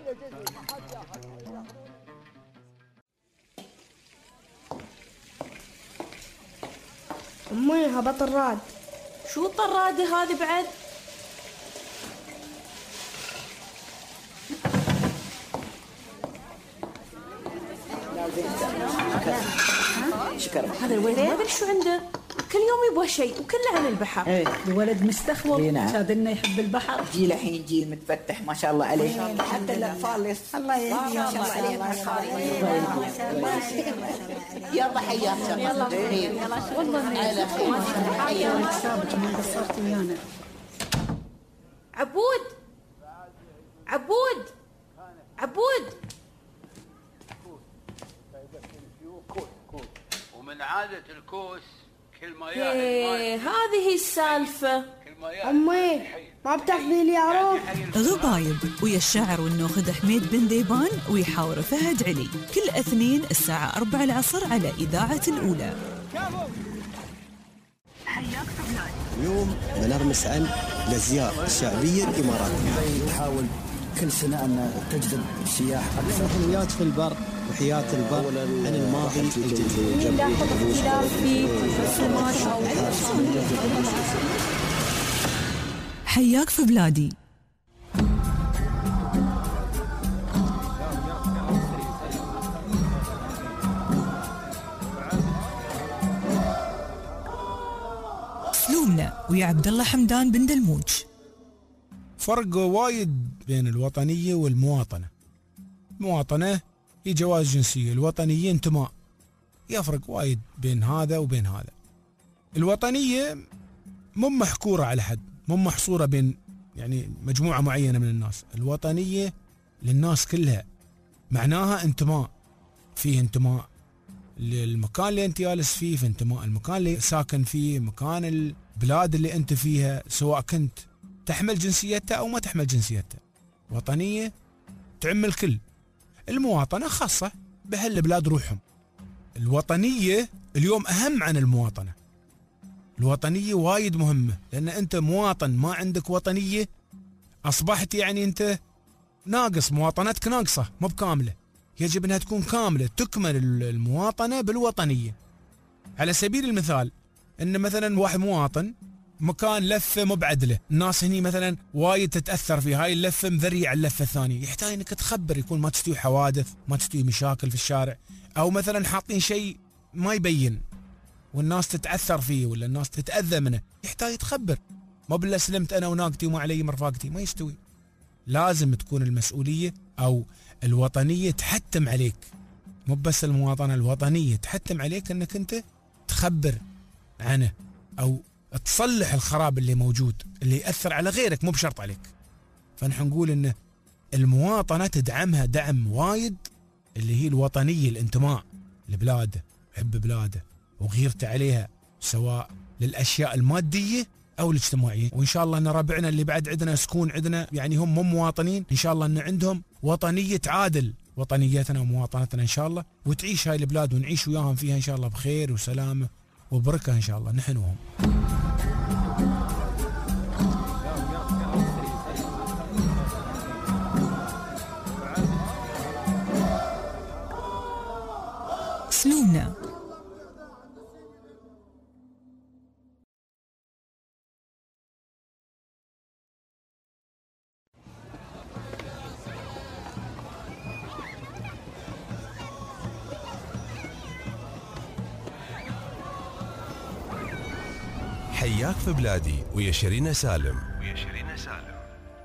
Speaker 21: أمي هبط الراد.
Speaker 4: شو الطرادة هذه بعد؟
Speaker 21: شكرا.
Speaker 4: هذا الولد ما ادري شو عنده، كل يوم يبغى شيء وكله عن البحر.
Speaker 21: ايه الولد مستخوض.
Speaker 22: إيه نعم.
Speaker 21: شاد انه يحب البحر.
Speaker 22: جيل الحين جيل متفتح ما شاء الله عليه.
Speaker 21: حتى الاطفال الله يهديهم ما شاء الله عليهم.
Speaker 22: يلا حياك.
Speaker 21: يلا يلا والله على خير. حياك ثابت ما قصرت ويانا.
Speaker 4: عبود عبود عبود.
Speaker 17: ومن عادة الكوس كل ما
Speaker 4: ايه هذه السالفة.
Speaker 21: أمي ما بتاخذي لي عروض.
Speaker 10: غبايب ويا الشاعر والناخذ حميد بن ديبان ويحاور فهد علي كل اثنين الساعة أربعة العصر على إذاعة الأولى.
Speaker 12: اليوم بنرمس عن الأزياء الشعبية الإماراتية.
Speaker 23: تحاول كل سنة أن تجذب سياح أكثر.
Speaker 12: حميات في البر وحياة البر عن الماضي الجديد.
Speaker 4: لاحظ اختلاف في رسومات أو
Speaker 10: حياك في بلادي. سلومنا ويا عبد الله حمدان بن دلموج.
Speaker 24: فرق وايد بين الوطنية والمواطنة. المواطنة هي جواز جنسية، الوطنية انتماء. يفرق وايد بين هذا وبين هذا. الوطنية مو محكورة على حد، مو محصورة بين يعني مجموعة معينة من الناس. الوطنية للناس كلها، معناها انتماء. فيه انتماء للمكان اللي انت جالس فيه، في انتماء المكان اللي ساكن فيه، مكان البلاد اللي انت فيها، سواء كنت تحمل جنسيتها او ما تحمل جنسيتها. وطنية تعم الكل. المواطنة خاصة بهالبلاد روحهم. الوطنية اليوم اهم عن المواطنة. الوطنية وايد مهمة، لان انت مواطن ما عندك وطنية اصبحت يعني انت ناقص، مواطنتك ناقصة مو بكاملة. يجب انها تكون كاملة، تكمل المواطنة بالوطنية. على سبيل المثال ان مثلا واحد مواطن مكان لفة مو بعدله، الناس هني مثلا وايد تتأثر في هاي اللفة مذرية على اللفة الثانية، يحتاج انك تخبر، يكون ما تستوي حوادث، ما تستوي مشاكل في الشارع، او مثلا حاطين شيء ما يبين والناس تتأثر فيه ولا الناس تتأذى منه، يحتاج تخبر. ما بالله سلمت انا وناقتي وما علي مرفاقتي، ما يستوي. لازم تكون المسؤولية أو الوطنية تحتم عليك، مو بس المواطنة، الوطنية تحتم عليك أنك أنت تخبر عنه أو تصلح الخراب اللي موجود اللي يأثر على غيرك مو بشرط عليك. فنحن نقول أن المواطنة تدعمها دعم وايد اللي هي الوطنية، الانتماء لبلاده، حب بلاده وغيرته عليها، سواء للأشياء المادية أو الاجتماعية. وإن شاء الله أن ربعنا اللي بعد عندنا سكون عندنا يعني هم مو مواطنين، إن شاء الله أن عندهم وطنية تعادل وطنيتنا ومواطنتنا إن شاء الله، وتعيش هاي البلاد ونعيش وياهم فيها إن شاء الله بخير وسلامة وبركة إن شاء الله نحن وهم.
Speaker 10: سلومنا.
Speaker 1: حياك في بلادي ويا شيرين سالم.
Speaker 3: ويا شيرين سالم.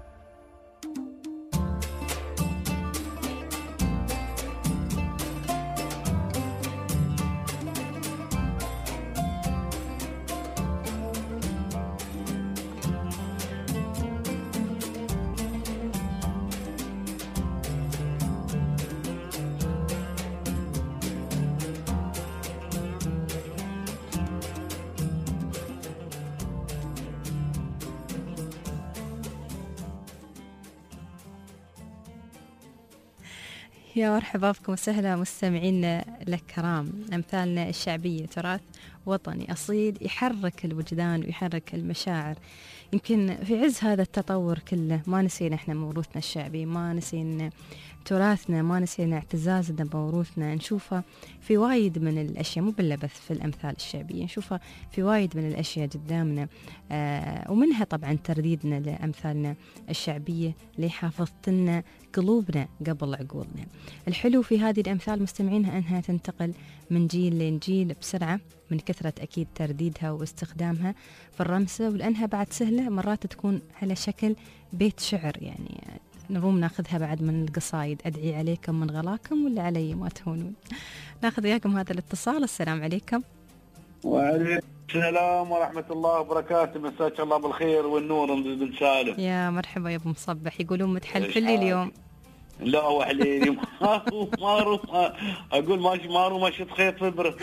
Speaker 2: يا مرحبا بكم وسهلا مستمعينا الكرام. أمثالنا الشعبية تراث وطني أصيل يحرك الوجدان ويحرك المشاعر. يمكن في عز هذا التطور كله ما نسينا احنا موروثنا الشعبي، ما نسينا تراثنا، ما نسينا اعتزازنا بموروثنا. نشوفه في وايد من الأشياء، مو بالله بس في الأمثال الشعبية، نشوفه في وايد من الأشياء قدامنا، آه ومنها طبعا ترديدنا لأمثالنا الشعبية اللي حافظت لنا قلوبنا قبل عقولنا. الحلو في هذه الأمثال مستمعينها أنها تنتقل من جيل لجيل بسرعة من كثرة أكيد ترديدها واستخدامها في الرمسة، ولأنها بعد سهلة مرات تكون على شكل بيت شعر. يعني نروم ناخذها بعد من القصايد، أدعي عليكم من غلاكم ولا علي ما تهونون. ناخذ إياكم هذا الاتصال. السلام عليكم.
Speaker 6: وعليكم السلام ورحمة الله وبركاته. مساك الله بالخير والنور بن سالم.
Speaker 2: يا مرحبا يا ابو مصبح. يقولون متحلفلي اليوم.
Speaker 6: لا وحليلي ما ما اقول ماشي مارو ماشي خيط فبر.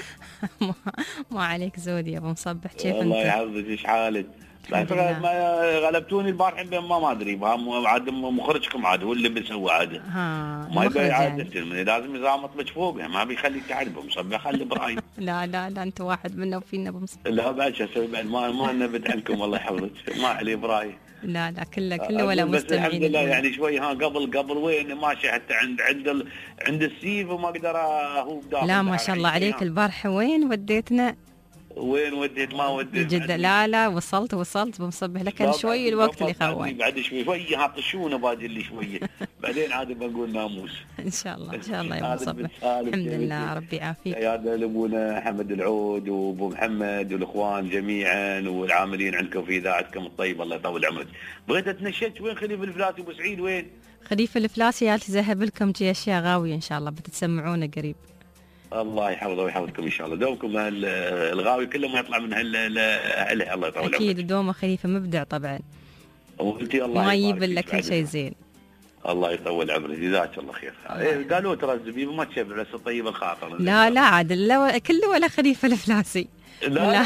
Speaker 2: ما عليك زودي يا ابو مصبح. كيف انت؟
Speaker 6: الله يحفظك. ايش حالك؟ ما غلبتوني البارحين ما ما ادري عاد مخرجكم عاد هو اللي بيسوي عاد ما يبي عاد لازم يزامط لك فوق ما بيخليك تعرف مصبح. خلي برايم.
Speaker 2: لا لا لا انت واحد منا وفينا ابو مصبح.
Speaker 6: لا بعد شو اسوي بعد ما ما نبت عنكم الله يحفظك. ما علي برايم.
Speaker 2: لا لا كله كله ولا مستمعين.
Speaker 6: الحمد لله يعني شوي ها قبل قبل وين ماشي حتى عند عند ال... عند السيف وما اقدر اهو داخل.
Speaker 2: لا ما شاء الله عليك. البارحه وين وديتنا؟
Speaker 6: وين وديت ما وديت
Speaker 2: جدا. لا لا وصلت وصلت بمصبح لكن شوي الوقت اللي خوان.
Speaker 6: بعد شوي شوي هاطشونه باجي لي شويه بعدين عاد بقول ناموس.
Speaker 2: ان شاء الله ان شاء الله يا مصبح. الحمد لله ربي يعافيك.
Speaker 6: يا لابونا حمد العود وابو محمد والاخوان جميعا والعاملين عندكم في اذاعتكم الطيبه الله يطول عمرك. بغيت اتنشد وين خليفه الفلاسي ابو سعيد وين؟
Speaker 2: خليفه الفلاسي يا ذهب لكم جي اشياء غاويه ان شاء الله بتتسمعونه قريب.
Speaker 6: الله يحفظه ويحفظكم ان شاء الله. دومكم الغاوي كله ما يطلع من هال الله يطول عمرك.
Speaker 2: اكيد دومه خليفه مبدع طبعا.
Speaker 6: وانتي الله
Speaker 2: ما يجيب لك كل شيء زين.
Speaker 6: الله يطول عمرك جزاك الله خير. إيه قالوا ترى الزبيب ما تشبع بس طيب الخاطر.
Speaker 2: لا لا عاد لا كله ولا خليفه الفلاسي.
Speaker 6: لا لا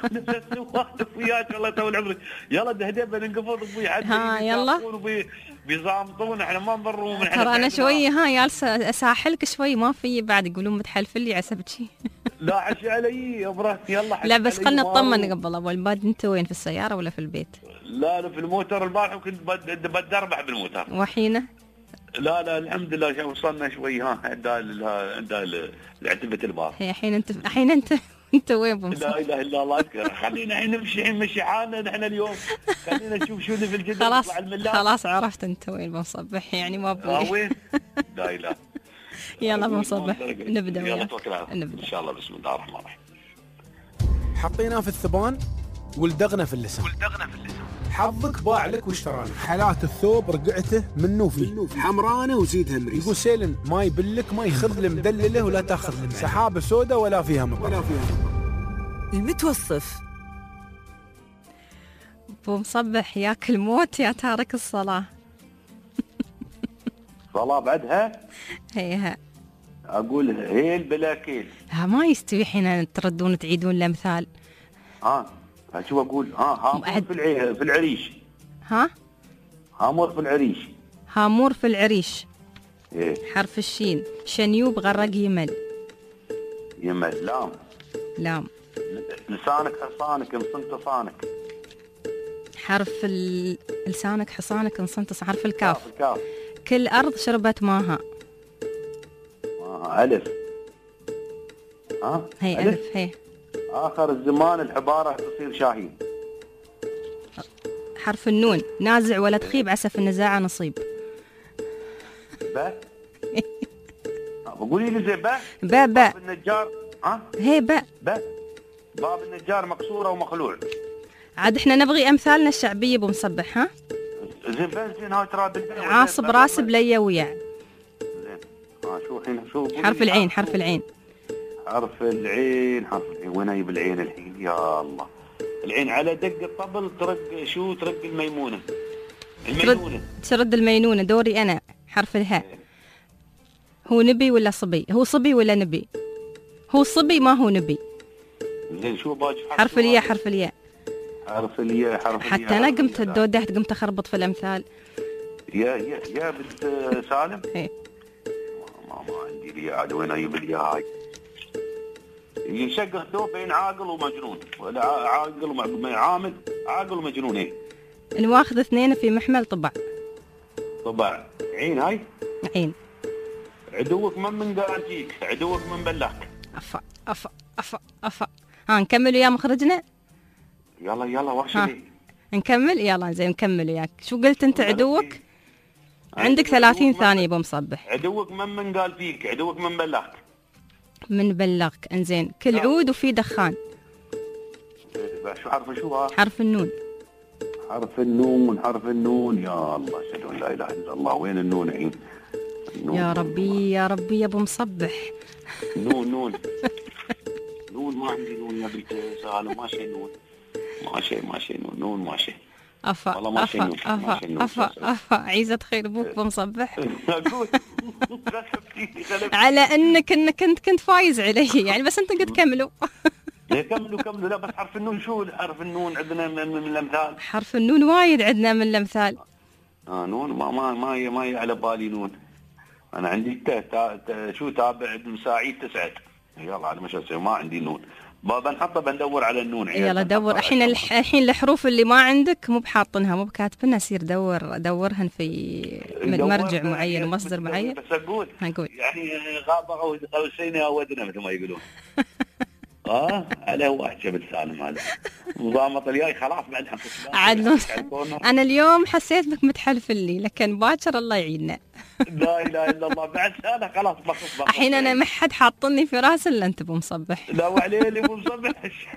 Speaker 6: وياك الله يطول عمرك. يلا دهدب ننقفض ابوي حد
Speaker 2: ها يلا
Speaker 6: بيزامطون احنا ما نبروا من
Speaker 2: ترى انا شوي ها جالسه اساحلك شوي ما في بعد يقولون متحلف لي عسبت شيء.
Speaker 6: لا عشي علي يا برا يلا.
Speaker 2: لا بس خلنا نطمن قبل اول بعد. انت وين في السياره ولا في البيت؟
Speaker 6: لا لا في الموتر البارحه وكنت بدي اربح بالموتر.
Speaker 2: وحينه؟
Speaker 6: لا لا الحمد لله وصلنا شوي ها عند عند عتبه البار.
Speaker 2: هي الحين انت الحين انت انت وين بمصر؟
Speaker 6: لا اله الا الله اذكر. خلينا الحين نمشي نمشي حالنا نحن اليوم. خلينا نشوف شو اللي في الجدل.
Speaker 2: خلاص خلاص عرفت انت وين بمصبح يعني ما بقى.
Speaker 6: اه وين؟ لا اله.
Speaker 2: يلا بمصبح نبدا
Speaker 6: يلا توكل على الله ان شاء الله. بسم الله الرحمن الرحيم.
Speaker 24: حطيناه في الثبان ولدغنا في اللسان.
Speaker 3: ولدغنا في اللسان.
Speaker 24: حظك باع لك واشتراني. حالات الثوب رقعته منه فيه، حمرانه وزيدها مريس. يقول سيلن ما يبلك ما يخذ المدلله ولا تاخذ المدلله. سحابه سوداء ولا فيها مطر. ولا فيها مطر.
Speaker 10: المتوصف
Speaker 2: ابو مصبح ياكل موت يا تارك الصلاه.
Speaker 6: صلاه بعدها
Speaker 2: هيها
Speaker 6: اقول هيل بلا كيل.
Speaker 2: ها ما يستوي حين تردون تعيدون الامثال.
Speaker 6: ها شو اقول؟ ها هامور في العي... في العريش.
Speaker 2: ها
Speaker 6: هامور في العريش.
Speaker 2: هامور في العريش.
Speaker 6: ايه
Speaker 2: حرف الشين. شنيوب غرق يمل.
Speaker 6: يمل. لام.
Speaker 2: لام.
Speaker 6: لسانك حصانك انصنت صانك.
Speaker 2: حرف ال... لسانك حصانك انصنت. حرف الكاف.
Speaker 6: الكاف.
Speaker 2: كل أرض شربت ماها.
Speaker 6: ماها. ألف. ها
Speaker 2: هي ألف. ألف هي.
Speaker 6: آخر الزمان الحبارة تصير شاهين.
Speaker 2: حرف النون. نازع ولا تخيب عسى في النزاعة نصيب.
Speaker 6: باء. بقولي لي زي باء.
Speaker 2: باء باء.
Speaker 6: باب النجار. ها
Speaker 2: هي باء.
Speaker 6: باء. باب النجار مكسورة ومخلوع.
Speaker 2: عاد احنا نبغي أمثالنا الشعبية ابو مصبح. ها
Speaker 6: زين بنزين هاي ترى بالبيت.
Speaker 2: عاصب راسب ليا ويا.
Speaker 6: زين. ها شو الحين شو.
Speaker 2: حرف العين. حرف العين.
Speaker 6: حرف العين. حرف العين. وين اجيب العين الحين يا الله؟ العين على دق الطبل ترق شو ترق الميمونة. الميمونة.
Speaker 2: ترد المينونة. دوري أنا. حرف الهاء. هو نبي ولا صبي؟ هو صبي ولا نبي؟ هو صبي ما هو نبي.
Speaker 6: زين شو باج؟
Speaker 2: حرف الياء. حرف الياء.
Speaker 6: حرف الياء. حرف الياء.
Speaker 2: حتى أنا قمت الدودات قمت أخربط في الأمثال.
Speaker 6: يا يا يا بنت سالم.
Speaker 2: إيه.
Speaker 6: ما ما عندي لي عاد وين اجيب لي هاي؟ ينشق ثوب بين عاقل ومجنون ولا عاقل وعامل عاقل ومجنون. ايه
Speaker 2: المواخذ اثنين في محمل طبع.
Speaker 6: طبع. عين هاي.
Speaker 2: عين.
Speaker 6: عدوك من من قال فيك عدوك من بلاك.
Speaker 2: افا افا افا افا. ها نكمل يا مخرجنا.
Speaker 6: يلا يلا وحش لي.
Speaker 2: نكمل يلا زين نكمل وياك. شو قلت انت عدوك؟ عندك ثلاثين ثانية ابو مصبح.
Speaker 6: عدوك من من قال فيك عدوك من بلاك.
Speaker 2: من بلغك. انزين كل عود وفي دخان.
Speaker 6: شو حرف شو ها؟
Speaker 2: حرف النون.
Speaker 6: حرف النون. حرف النون. يا الله اشهد ان لا اله الا الله. وين النون الحين؟
Speaker 2: يا ربي يا ربي يا ابو مصبح.
Speaker 6: نون نون. نون ما عندي نون يا بنت سالم. ما شيء نون. ما شيء ما شيء نون. نون ما شيء.
Speaker 2: افا
Speaker 6: والله ما شيء
Speaker 2: افا
Speaker 6: نون.
Speaker 2: افا افا افا. عيزة خير ابوك ابو مصبح.
Speaker 6: اقول
Speaker 2: على انك انك كنت كنت فايز علي يعني. بس انت قد كملوا.
Speaker 6: لا كملوا كملوا. لا بس حرف النون. شو حرف النون عندنا من, من الامثال؟
Speaker 2: حرف النون وايد عندنا من الامثال.
Speaker 6: اه نون ما ما ما ما هي على بالي نون. انا عندي تا تا شو تابع مساعيد تسعد. يلا على مش ما عندي نون. بنحطه بندور على النون.
Speaker 2: يلا دور الحين. الحين الحروف اللي ما عندك مو بحاطنها مو بكاتبنها. سير دور دورهن في من مرجع معين ومصدر معين.
Speaker 6: بس اقول
Speaker 2: هنقول
Speaker 6: يعني غاب قوسين او ودنا مثل ما يقولون. اه عليه واحد شبت سالم هذا مضامط الياي خلاص بعدها.
Speaker 2: عاد انا اليوم حسيت بك متحلف لي لكن باكر الله يعيننا.
Speaker 6: لا اله الا الله. بعد سنه خلاص بخص بخص.
Speaker 2: الحين انا ما حد حاطني في راس الا انت ابو مصبح.
Speaker 6: لا وعليه اللي ابو مصبح.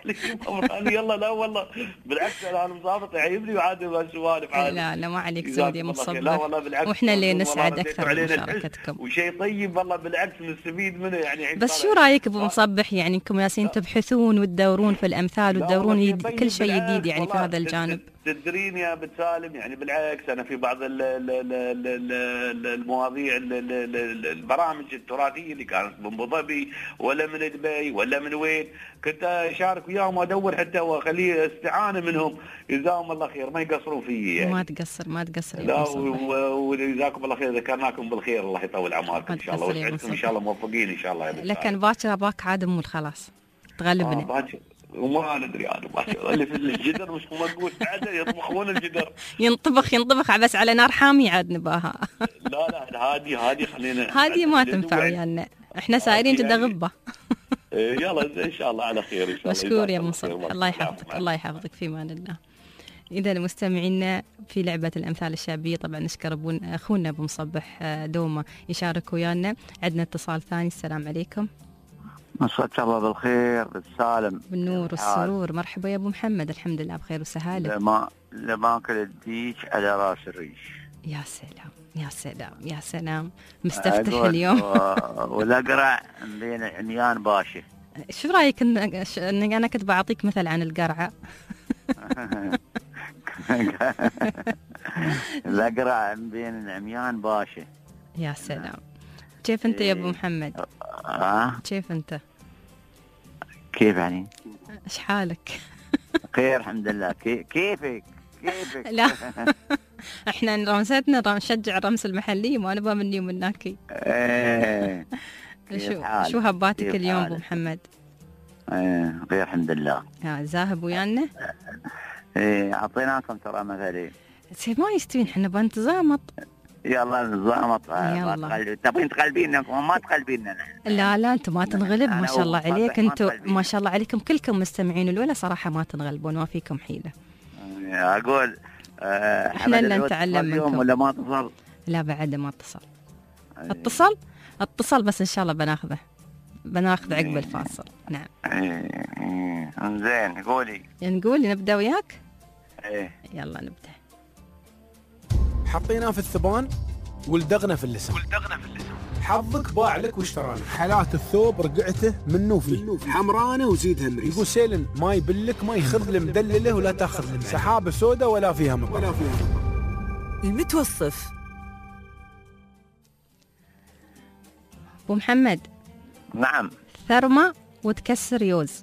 Speaker 6: يلا لا والله بالعكس انا مضابط يعيبني وعادي سوالف عادي.
Speaker 2: لا لا ما عليك زود يا مصبح.
Speaker 6: لا والله بالعكس.
Speaker 2: واحنا اللي نسعد اكثر بمشاركتكم.
Speaker 6: وشيء طيب والله بالعكس نستفيد منه يعني.
Speaker 2: بس شو رايك ابو مصبح يعني انكم ياسين تبحثون وتدورون في الامثال وتدورون يد... كل شيء جديد يعني في هذا الجانب.
Speaker 6: تدرين يا بنت سالم يعني بالعكس انا في بعض ال ال ال ال ال المواضيع ال ال البرامج التراثيه اللي كانت من ابو ظبي ولا من دبي ولا من وين كنت اشارك وياهم وادور حتى واخليه استعانه منهم. جزاهم الله خير ما يقصرون فيي يعني.
Speaker 2: ما تقصر ما تقصر.
Speaker 6: لا وجزاكم الله خير. ذكرناكم بالخير. الله يطول اعماركم ان شاء الله ويسعدكم ان شاء الله موفقين ان شاء الله.
Speaker 2: لكن باكر اباك عاد مو خلاص تغلبنا.
Speaker 6: آه باكر وما ندري انا باكر اللي في الجدر مش مقبول بعده يطبخون الجدر.
Speaker 2: ينطبخ ينطبخ بس على نار حاميه عاد نباها.
Speaker 6: لا لا هادي هادي خلينا.
Speaker 2: هادي ما تنفع ويانا احنا سايرين جدا غبه.
Speaker 6: يلا ان شاء الله على خير ان شاء الله.
Speaker 2: مشكور يا مصطفى. الله يحفظك الله يحفظك في امان الله. إذا مستمعينا في لعبة الأمثال الشعبية طبعا نشكر أخونا أبو مصبح دوما يشارك ويانا. عندنا اتصال ثاني. السلام عليكم.
Speaker 3: مساك الله بالخير بالسالم
Speaker 2: بالنور والسرور. مرحبا يا أبو محمد. الحمد لله بخير وسهالة.
Speaker 3: ما لماكل الديك على راس الريش.
Speaker 2: يا سلام يا سلام يا سلام، مستفتح اليوم.
Speaker 3: والأقرع بين عميان باشا.
Speaker 2: شو رايك ان ان انا كنت بعطيك مثل عن القرعه؟
Speaker 3: الأقرع بين عميان باشا.
Speaker 2: يا سلام. كيف انت يا ابو محمد؟
Speaker 3: اه
Speaker 2: كيف انت؟
Speaker 3: كيف يعني؟
Speaker 2: ايش حالك؟
Speaker 3: خير الحمد لله. كي... كيفك؟ كيفك؟
Speaker 2: لا احنا رمستنا نشجع الرمس المحلي، ما نبغى مني ومناكي.
Speaker 3: ايه
Speaker 2: شو شو هباتك اليوم ابو محمد؟
Speaker 3: ايه خير الحمد لله.
Speaker 2: ها زاهب ويانا؟
Speaker 3: ايه اعطيناكم ترى مثلي.
Speaker 2: ما يستوين، احنا بنتزامط.
Speaker 3: يلا نتزامط. تبين تقلبيننا ما تقلبيننا.
Speaker 2: لا لا انتم ما تنغلب، ما شاء الله عليك، انتم ما شاء الله عليكم كلكم مستمعين الولا صراحه ما تنغلبون، ما فيكم حيله.
Speaker 3: اقول أه
Speaker 2: احنا اللي نتعلم منكم.
Speaker 3: ولا ما اتصل؟
Speaker 2: لا بعد ما اتصل. أيه. اتصل اتصل بس ان شاء الله بناخذه بناخذ عقب أيه. الفاصل. نعم.
Speaker 3: ايه زين قولي.
Speaker 2: نقول نبدا وياك.
Speaker 3: ايه
Speaker 2: يلا نبدا.
Speaker 24: حطيناه في الثبان ولدغنا في اللسان. ولدغنا في اللسان. حظك باع لك واشترانا. حالات الثوب رقعته منه فيه. حمرانه وزيدها مريس. يقول سيلن ما يبلك ما يخذ المدلله ولا تاخذ المدلله. سحابه سوداء ولا فيها مطر. ولا فيها مطر.
Speaker 10: المتوصف.
Speaker 2: ابو محمد.
Speaker 3: نعم.
Speaker 2: ثرمه وتكسر يوز.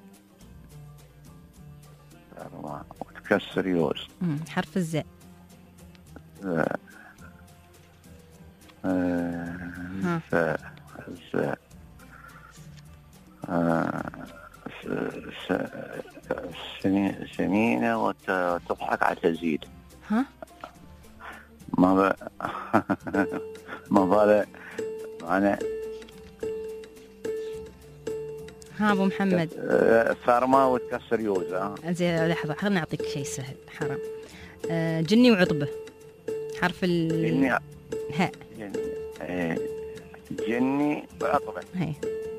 Speaker 3: ثرمه وتكسر يوز.
Speaker 2: امم حرف الزاء.
Speaker 3: آه. آه. س س آه. س سنين سنينة وتضحك على تزيد.
Speaker 2: ها؟
Speaker 3: ما ب... ما بالي أنا.
Speaker 2: ها ابو محمد.
Speaker 3: ثرمة وتكسر يوز. ها
Speaker 2: زين لحظة خلنا نعطيك شيء سهل. حرام. آه جني وعطبة. حرف ال
Speaker 3: جني
Speaker 2: هاء.
Speaker 3: جني ايه جني وعطبة.
Speaker 2: هي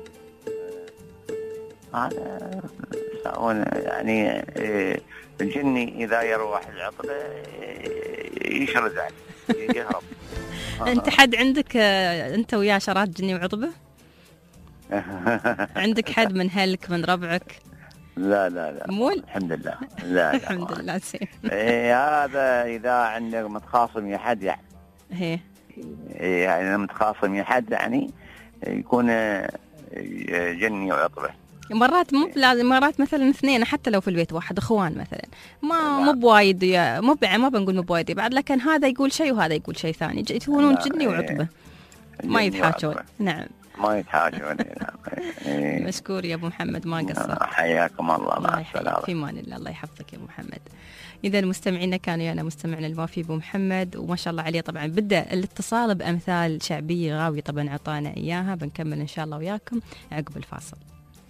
Speaker 3: هذا يعني إيه الجني إذا يروح العطبة يشرد عليه يهرب.
Speaker 2: أنت حد عندك أنت وياه شرات جني وعطبة؟ عندك حد من هلك من ربعك؟
Speaker 3: لا لا لا
Speaker 2: مول؟
Speaker 3: الحمد لله. لا
Speaker 2: الحمد لله زين.
Speaker 3: إيه هذا إذا عندك متخاصم يا حد يعني.
Speaker 2: هي.
Speaker 3: إيه يعني متخاصم يا حد يعني يكون جني وعطبة.
Speaker 2: مرات مو لازم، مرات مثلا اثنين حتى لو في البيت واحد اخوان مثلا ما مو بوايد مو ما بنقول مو بوايد بعد، لكن هذا يقول شيء وهذا يقول شيء ثاني يكونون جني وعطبة ما يتحاجون. نعم
Speaker 3: ما يتحاجون.
Speaker 2: مشكور يا ابو محمد ما قصرت.
Speaker 3: حياكم الله. مع السلامه.
Speaker 2: في امان الله. الله يحفظك يا ابو محمد. اذا مستمعينا كانوا انا مستمعنا الوافي ابو محمد وما شاء الله عليه. طبعا بدا الاتصال بامثال شعبيه غاوي طبعا اعطانا اياها. بنكمل ان شاء الله وياكم عقب الفاصل.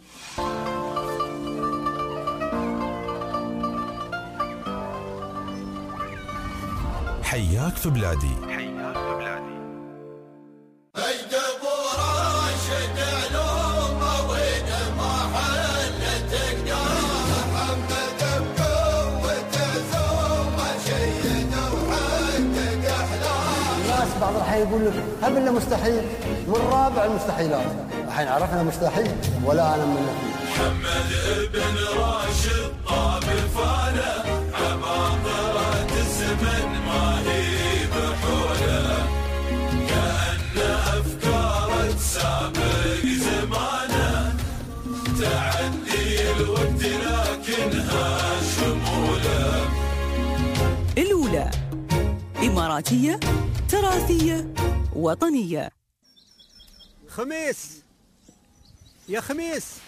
Speaker 1: حياك في بلادي.
Speaker 19: حياك في بلادي. مجد ابو راشد علومه وين ما حلت تقدر. محمد بقوته زومه شيد وحقق احلام.
Speaker 23: الناس بعض الحين يقول لك هب الا مستحيل من رابع المستحيلات. الحين عرفنا مستحيل ولا انا من نفسي.
Speaker 19: محمد ابن راشد طاب فانا عباقرة الزمن ما هي بحوله. كأن أفكار تسابق زمانه تعدي الوقت لكنها شموله.
Speaker 10: الأولى إماراتية تراثية وطنية.
Speaker 8: خميس يا خميس،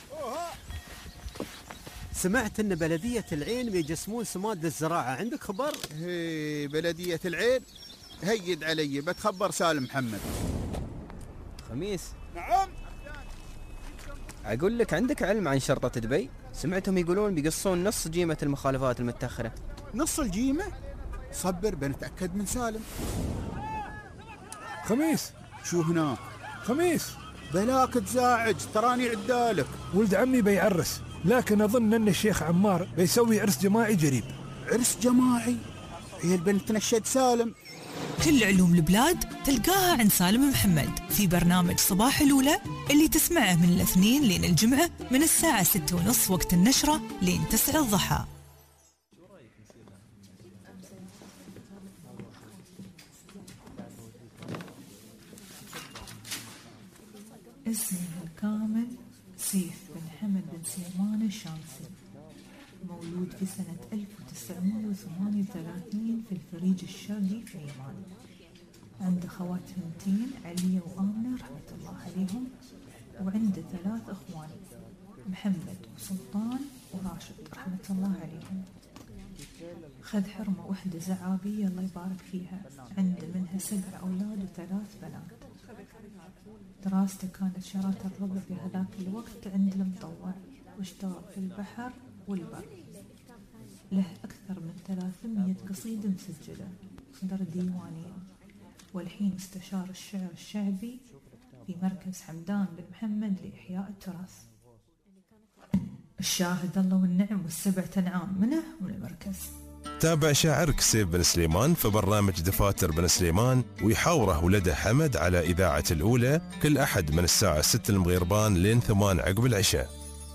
Speaker 8: سمعت ان بلدية العين بيجسمون سماد للزراعة، عندك خبر؟
Speaker 7: هي بلدية العين هيد علي بتخبر سالم محمد.
Speaker 9: خميس.
Speaker 7: نعم.
Speaker 9: اقول لك عندك علم عن شرطة دبي؟ سمعتهم يقولون بيقصون نص جيمة المخالفات المتأخرة.
Speaker 7: نص الجيمة؟ صبر بنتأكد من سالم.
Speaker 18: خميس.
Speaker 7: شو هناك؟
Speaker 18: خميس
Speaker 7: بلاك تزاعج تراني عدالك.
Speaker 18: ولد عمي بيعرس، لكن أظن أن الشيخ عمار بيسوي عرس جماعي قريب.
Speaker 7: عرس جماعي؟ هي البنت نشد سالم.
Speaker 10: كل علوم البلاد تلقاها عند سالم محمد في برنامج صباح الأولى اللي تسمعه من الاثنين لين الجمعة من الساعة ستة ونص وقت النشرة لين تسعة الضحى. اسمه الكامل سيف بن حمد بن سليمان الشامسي، مولود في سنة ألف وتسعمائة وثمانية وثلاثين في الفريج الشرقي في عمان. عنده خوات بنتين علية وآمنة رحمة الله عليهم، وعنده ثلاث أخوان محمد وسلطان وراشد رحمة الله عليهم. خذ حرمة وحدة زعابية الله يبارك فيها، عنده منها سبع أولاد وثلاث بنات. دراسته كانت شراكة الربع في هذاك الوقت عند المطوع، واشتغل في البحر والبر. له أكثر من ثلاثمائة قصيدة مسجلة، صدر ديوانين، والحين استشار الشعر الشعبي في مركز حمدان بن محمد لإحياء التراث. الشاهد الله والنعم والسبع تنعام منه من المركز.
Speaker 1: تابع شاعرك سيف بن سليمان في برنامج دفاتر بن سليمان، ويحاوره ولده حمد على إذاعة الأولى كل أحد من الساعة ستة المغيربان لين ثمان عقب العشاء.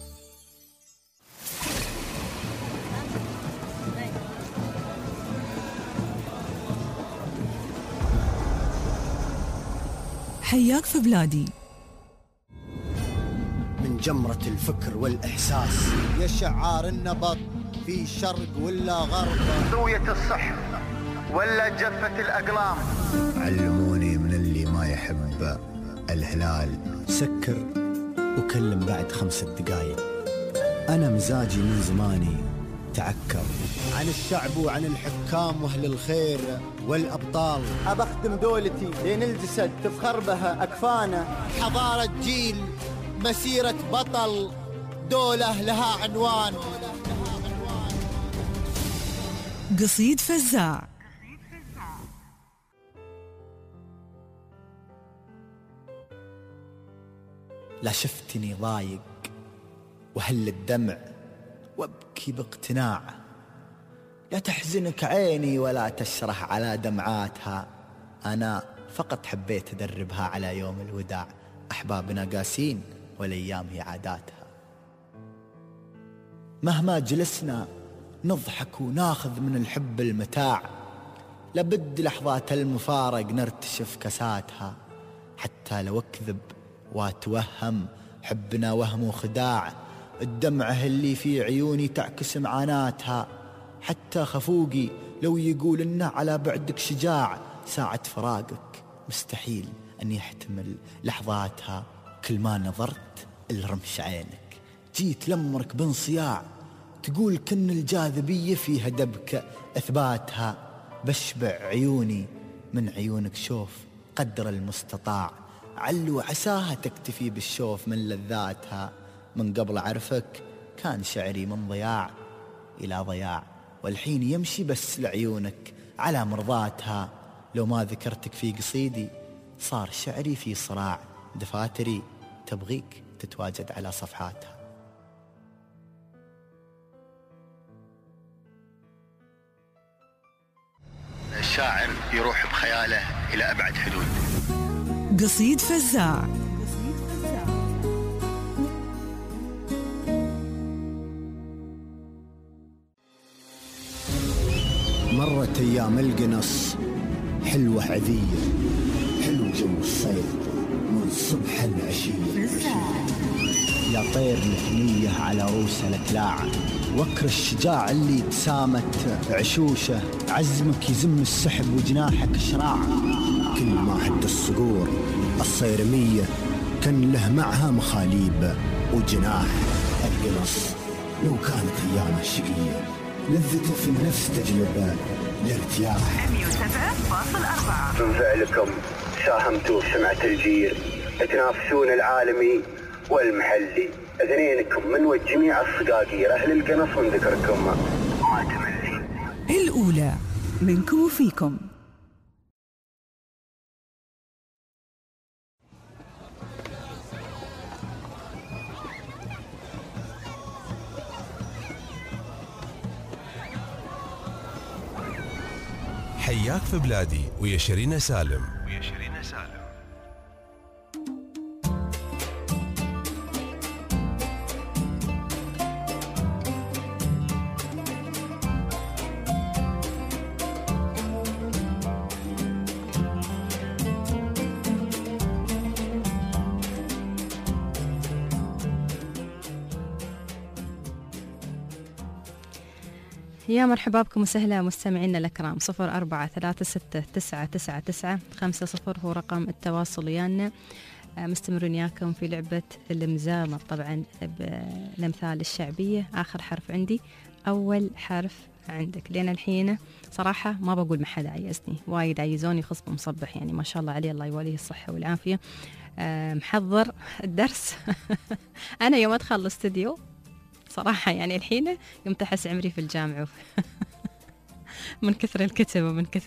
Speaker 10: حياك في بلادي.
Speaker 12: من جمرة الفكر والإحساس
Speaker 7: يا شعار النبض في شرق ولا غرب،
Speaker 11: زوية الصحر ولا جفة الأقلام.
Speaker 12: علموني من اللي ما يحب الهلال سكر وكلم بعد خمسة دقايق. أنا مزاجي من زماني تعكر
Speaker 7: عن الشعب وعن الحكام واهل الخير والأبطال.
Speaker 11: أبختم دولتي لين الجسد تفخر بها أكفانه.
Speaker 7: حضارة جيل، مسيرة بطل، دولة لها عنوان.
Speaker 10: قصيد فزاع.
Speaker 12: لا شفتني ضايق وهل الدمع وابكي باقتناع. لا تحزنك عيني ولا تشرح على دمعاتها، أنا فقط حبيت أدربها على يوم الوداع. أحبابنا قاسين والأيام هي عاداتها. مهما جلسنا نضحك وناخذ من الحب المتاع، لابد لحظات المفارق نرتشف كساتها. حتى لو أكذب واتوهم حبنا وهم وخداع، الدمعة اللي في عيوني تعكس معاناتها. حتى خفوقي لو يقول إنه على بعدك شجاع، ساعة فراقك مستحيل أن يحتمل لحظاتها. كل ما نظرت الرمش عينك جيت لمرك بانصياع، تقول كن الجاذبية فيها دبك إثباتها. بشبع عيوني من عيونك شوف قدر المستطاع، علو عساها تكتفي بالشوف من لذاتها. من قبل أعرفك كان شعري من ضياع إلى ضياع، والحين يمشي بس لعيونك على مرضاتها. لو ما ذكرتك في قصيدي صار شعري في صراع، دفاتري تبغيك تتواجد على صفحاتها.
Speaker 11: الشاعر يروح بخياله إلى أبعد حدود.
Speaker 10: قصيد فزاع.
Speaker 12: مرت أيام القنص حلوة عذية، حلو جو الصيف من صبح العشية. يا طير الحنية على روس الأكلاع، وكر الشجاع اللي تسامت عشوشه. عزمك يزم السحب وجناحك شراع، كل ما حد الصقور الصيرمية كان له معها مخاليب وجناح. القنص لو كانت أيامه شقية، لذته في النفس تجلب الارتياح.
Speaker 11: مئة وسبعة فاصلة أربعة. من فعلكم ساهمتوا في سمعة الجيل، تنافسون العالمي والمحلي. اثنينكم من وجميع الصقاقير أهل القنص من ذكركم ما تملي.
Speaker 10: الأولى منكم وفيكم.
Speaker 1: حياك في بلادي ويا شيرين سالم. ويا شيرين سالم.
Speaker 2: يا مرحبا بكم وسهلا مستمعينا الأكرام. صفر أربعة ثلاثة ستة تسعة تسعة تسعة خمسة صفر هو رقم التواصل ويانا. مستمرون وياكم في لعبة المزامر، طبعا بالأمثال الشعبية. آخر حرف عندي أول حرف عندك، لأن الحين صراحة ما بقول ما حدا عيزني، وايد عيزوني خصب مصبح، يعني ما شاء الله عليه، الله يوليه الصحة والعافية. محضر الدرس أنا يوم أدخل الاستديو صراحة، يعني الحين يوم تحس عمري في الجامعة من كثر الكتب ومن كثر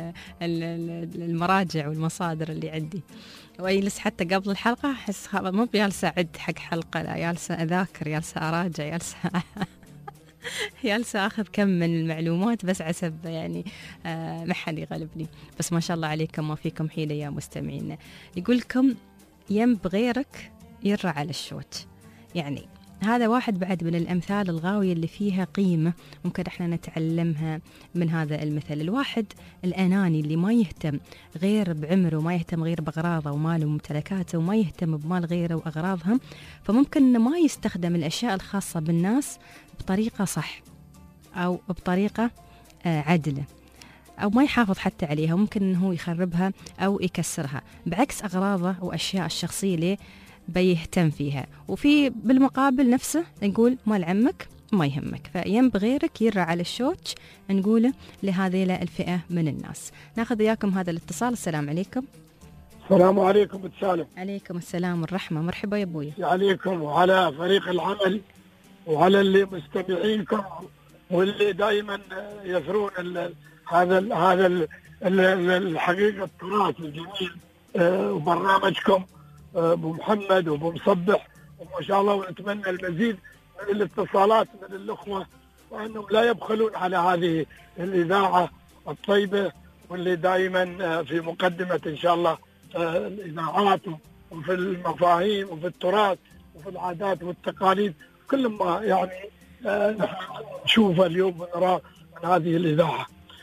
Speaker 2: المراجع والمصادر اللي عندي، وأجلس حتى قبل الحلقة أحس مو بجالسة أعد حق حلقة، لا جالسة أذاكر، جالسة أراجع، جالسة جالسة أخذ كم من المعلومات بس عسب يعني آه ما حد يغلبني. بس ما شاء الله عليكم ما فيكم حيلة يا مستمعينا. يقول لكم يم بغيرك يرى على الشوت، يعني هذا واحد بعد من الأمثال الغاوية اللي فيها قيمة ممكن احنا نتعلمها من هذا المثل. الواحد الأناني اللي ما يهتم غير بعمره وما يهتم غير بأغراضه وماله وممتلكاته وما يهتم بمال غيره وأغراضهم، فممكن إنه ما يستخدم الأشياء الخاصة بالناس بطريقة صح أو بطريقة عدلة، أو ما يحافظ حتى عليها، ممكن إنه هو يخربها أو يكسرها، بعكس أغراضه وأشياء الشخصية اللي بيهتم فيها. وفي بالمقابل نفسه نقول مال عمك ما يهمك، فيم بغيرك يرى على الشوتش، نقوله لهذه الفئة من الناس. ناخذ وياكم هذا الاتصال. السلام عليكم.
Speaker 13: السلام عليكم بتسالم.
Speaker 2: عليكم السلام والرحمة. مرحبا يا ابوي.
Speaker 13: عليكم وعلى فريق العمل وعلى اللي مستمعينكم واللي دائما يثرون هذا هذا الحقيقة التراث الجميل وبرنامجكم ابو محمد وابو مصبح وما شاء الله، ونتمنى المزيد من الاتصالات من الاخوه، وانهم لا يبخلون على هذه الاذاعه الطيبه واللي دائما في مقدمه ان شاء الله الاذاعات وفي المفاهيم وفي التراث وفي العادات والتقاليد، كل ما يعني نشوفه اليوم ونراه من هذه الاذاعه.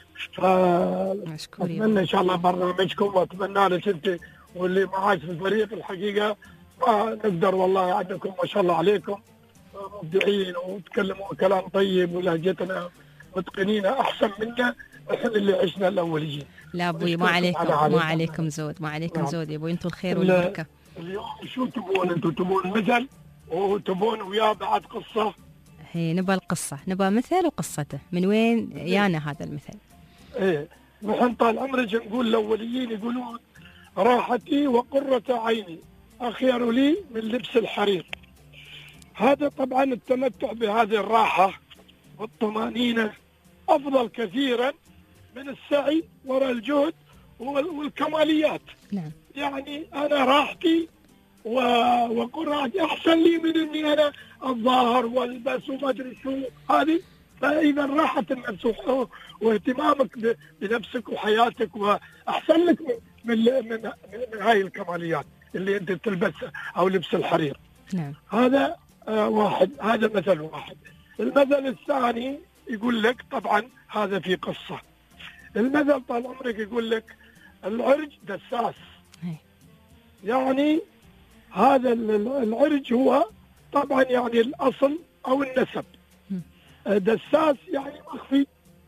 Speaker 13: فاتمنى ان شاء الله برنامجكم، واتمنى لك انت واللي معاك في الفريق الحقيقه ما نقدر والله عندكم ما شاء الله عليكم مبدعين وتكلموا كلام طيب ولهجتنا متقنينها احسن منا احنا اللي عشنا الاوليين.
Speaker 2: لا ابوي ما عليكم ما عليكم زود ما عليكم نعم. زود يا ابوي، انتم الخير والبركه.
Speaker 13: اليوم شو تبون انتم؟ تبون مثل وتبون وياه بعد قصه؟
Speaker 2: هي نبى القصه، نبى مثل وقصته، من وين يانا هذا المثل؟
Speaker 13: ايه نحن طال عمرك نقول الاوليين يقولون راحتي وقرة عيني أخير لي من لبس الحرير. هذا طبعا التمتع بهذه الراحة والطمأنينة أفضل كثيرا من السعي وراء الجهد والكماليات.
Speaker 2: نعم.
Speaker 13: يعني أنا راحتي وقراتي أحسن لي من إني أنا الظاهر والبس وما أدري شو هذه. فإذا راحة النفس واهتمامك بنفسك وحياتك وأحسن لك من من من هاي الكماليات اللي انت تلبسها او لبس الحرير.
Speaker 2: نعم.
Speaker 13: هذا آه واحد، هذا مثل واحد. المثل الثاني يقول لك طبعا هذا في قصه. المثل طال عمرك يقول لك العرج دساس.
Speaker 2: هي.
Speaker 13: يعني هذا العرج هو طبعا يعني الاصل او النسب. دساس يعني مخفي.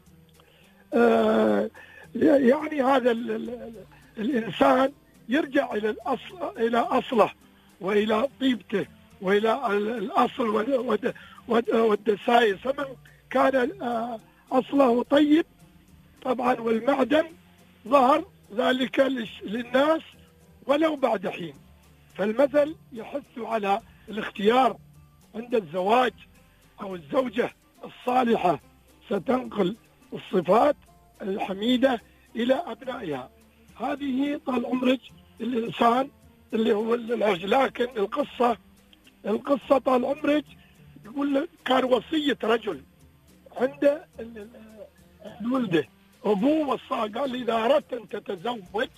Speaker 13: آه يعني هذا ال ال الإنسان يرجع إلى الأصل إلى أصله وإلى طيبته وإلى الأصل والدسائس. فمن كان أصله طيب طبعا والمعدن ظهر ذلك للناس ولو بعد حين. فالمثل يحث على الاختيار عند الزواج أو الزوجة الصالحة ستنقل الصفات الحميدة إلى أبنائها. هذه طال عمرك الإنسان اللي هو العرج. لكن القصة القصة طال عمرك يقول لك كان وصية رجل عند ولده ابوه وصاه قال لي اذا اردت ان تتزوج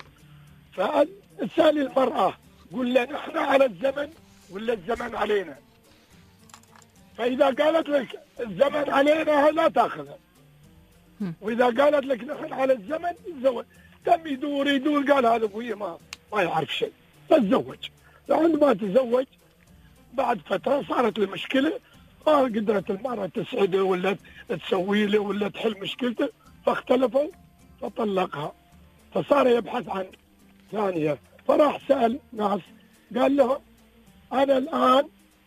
Speaker 13: فاسال المراه قل لها نحن على الزمن ولا الزمن علينا. فاذا قالت لك الزمن علينا لا تاخذها، واذا قالت لك نحن على الزمن تزوج. تم يدور يدور قال هذا ابوي ما ما يعرف شيء فتزوج. عندما تزوج بعد فتره صارت المشكله، ما قدرت المراه تسعده ولا تسوي له ولا تحل مشكلته، فاختلفوا فطلقها. فصار يبحث عن ثانيه، فراح سال ناس قال لهم انا الان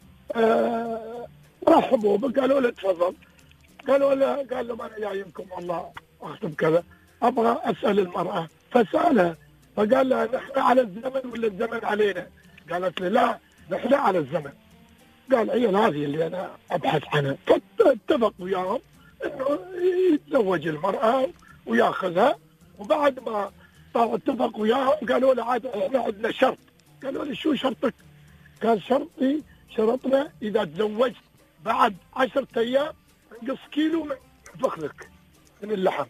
Speaker 13: آه رحبوا به، قالوا له تفضل. قالوا له قال لهم انا جايكم والله اخطب كذا، ابغى اسال المراه. فسالها فقال لها نحن على الزمن ولا الزمن علينا؟ قالت له لا نحن على الزمن. قال عيال هذه اللي انا ابحث عنها. فاتفق وياهم انه يتزوج المراه وياخذها. وبعد ما اتفق وياهم قالوا له عاد احنا عندنا شرط. قالوا له شو شرطك؟ قال شرطي شرطنا اذا تزوجت بعد عشرة ايام نقص كيلو من فخذك من اللحم.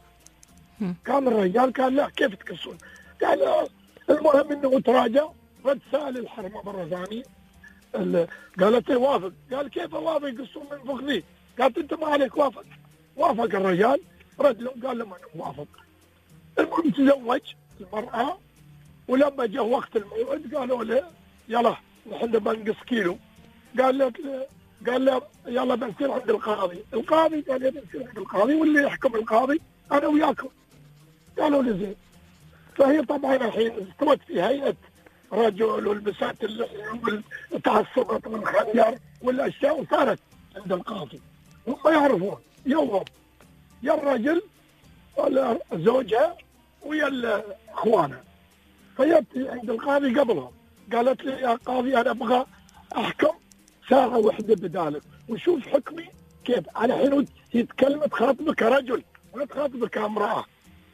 Speaker 13: كان الرجال قال لا كيف تقصون؟ قال المهم انه تراجع. رد سال الحرمه مره ثانيه قالت له وافق. قال كيف اوافق يقصون من فخذي؟ قالت انت ما عليك وافق. وافق الرجال، رد له قال له ما انا موافق. المهم تزوج المراه، ولما جاء وقت الموعد قالوا له يلا نحن بنقص كيلو. قال له قال له يلا بنصير عند القاضي. القاضي قال لي بنصير عند القاضي واللي يحكم القاضي انا وياكم. قالوا له زين. فهي طبعا الحين استوت في هيئه رجل ولبست اللحيه وتعصبت والخنجر والاشياء وصارت عند القاضي. هم يعرفون يوم يا الرجل ولا زوجها ويا اخوانها. فيأتي عند القاضي قبلهم. قالت لي يا قاضي انا ابغى احكم ساعه واحده بدالك وشوف حكمي كيف. على حين يتكلم تخاطبك كرجل ما تخاطبك كامراه.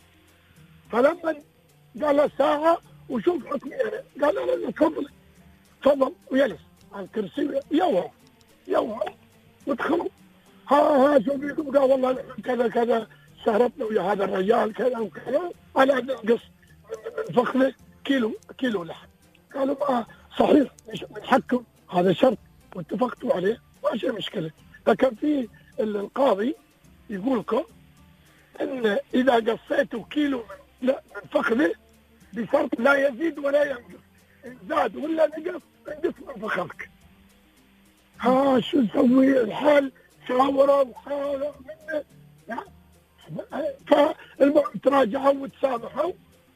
Speaker 13: فلما قال له ساعه وشوف حكمي انا، قال له تفضل تفضل ويجلس على الكرسي يوم يوم ودخلوا ها ها شو بيكم؟ قال والله كذا كذا سهرتنا ويا هذا الرجال كذا وكذا انا نقص من فخذه كيلو كيلو لحم. قالوا ما صحيح من حقكم هذا شرط واتفقتوا عليه ما شيء مشكله. لكن في القاضي يقول لكم ان اذا قصيتوا كيلو من لا من فخذه بشرط لا يزيد ولا ينقص، ان زاد ولا نقص انقص من فخذك. ها شو نسوي؟ الحال شاوروا وحاولوا منه. فالمهم تراجعوا وتسامحوا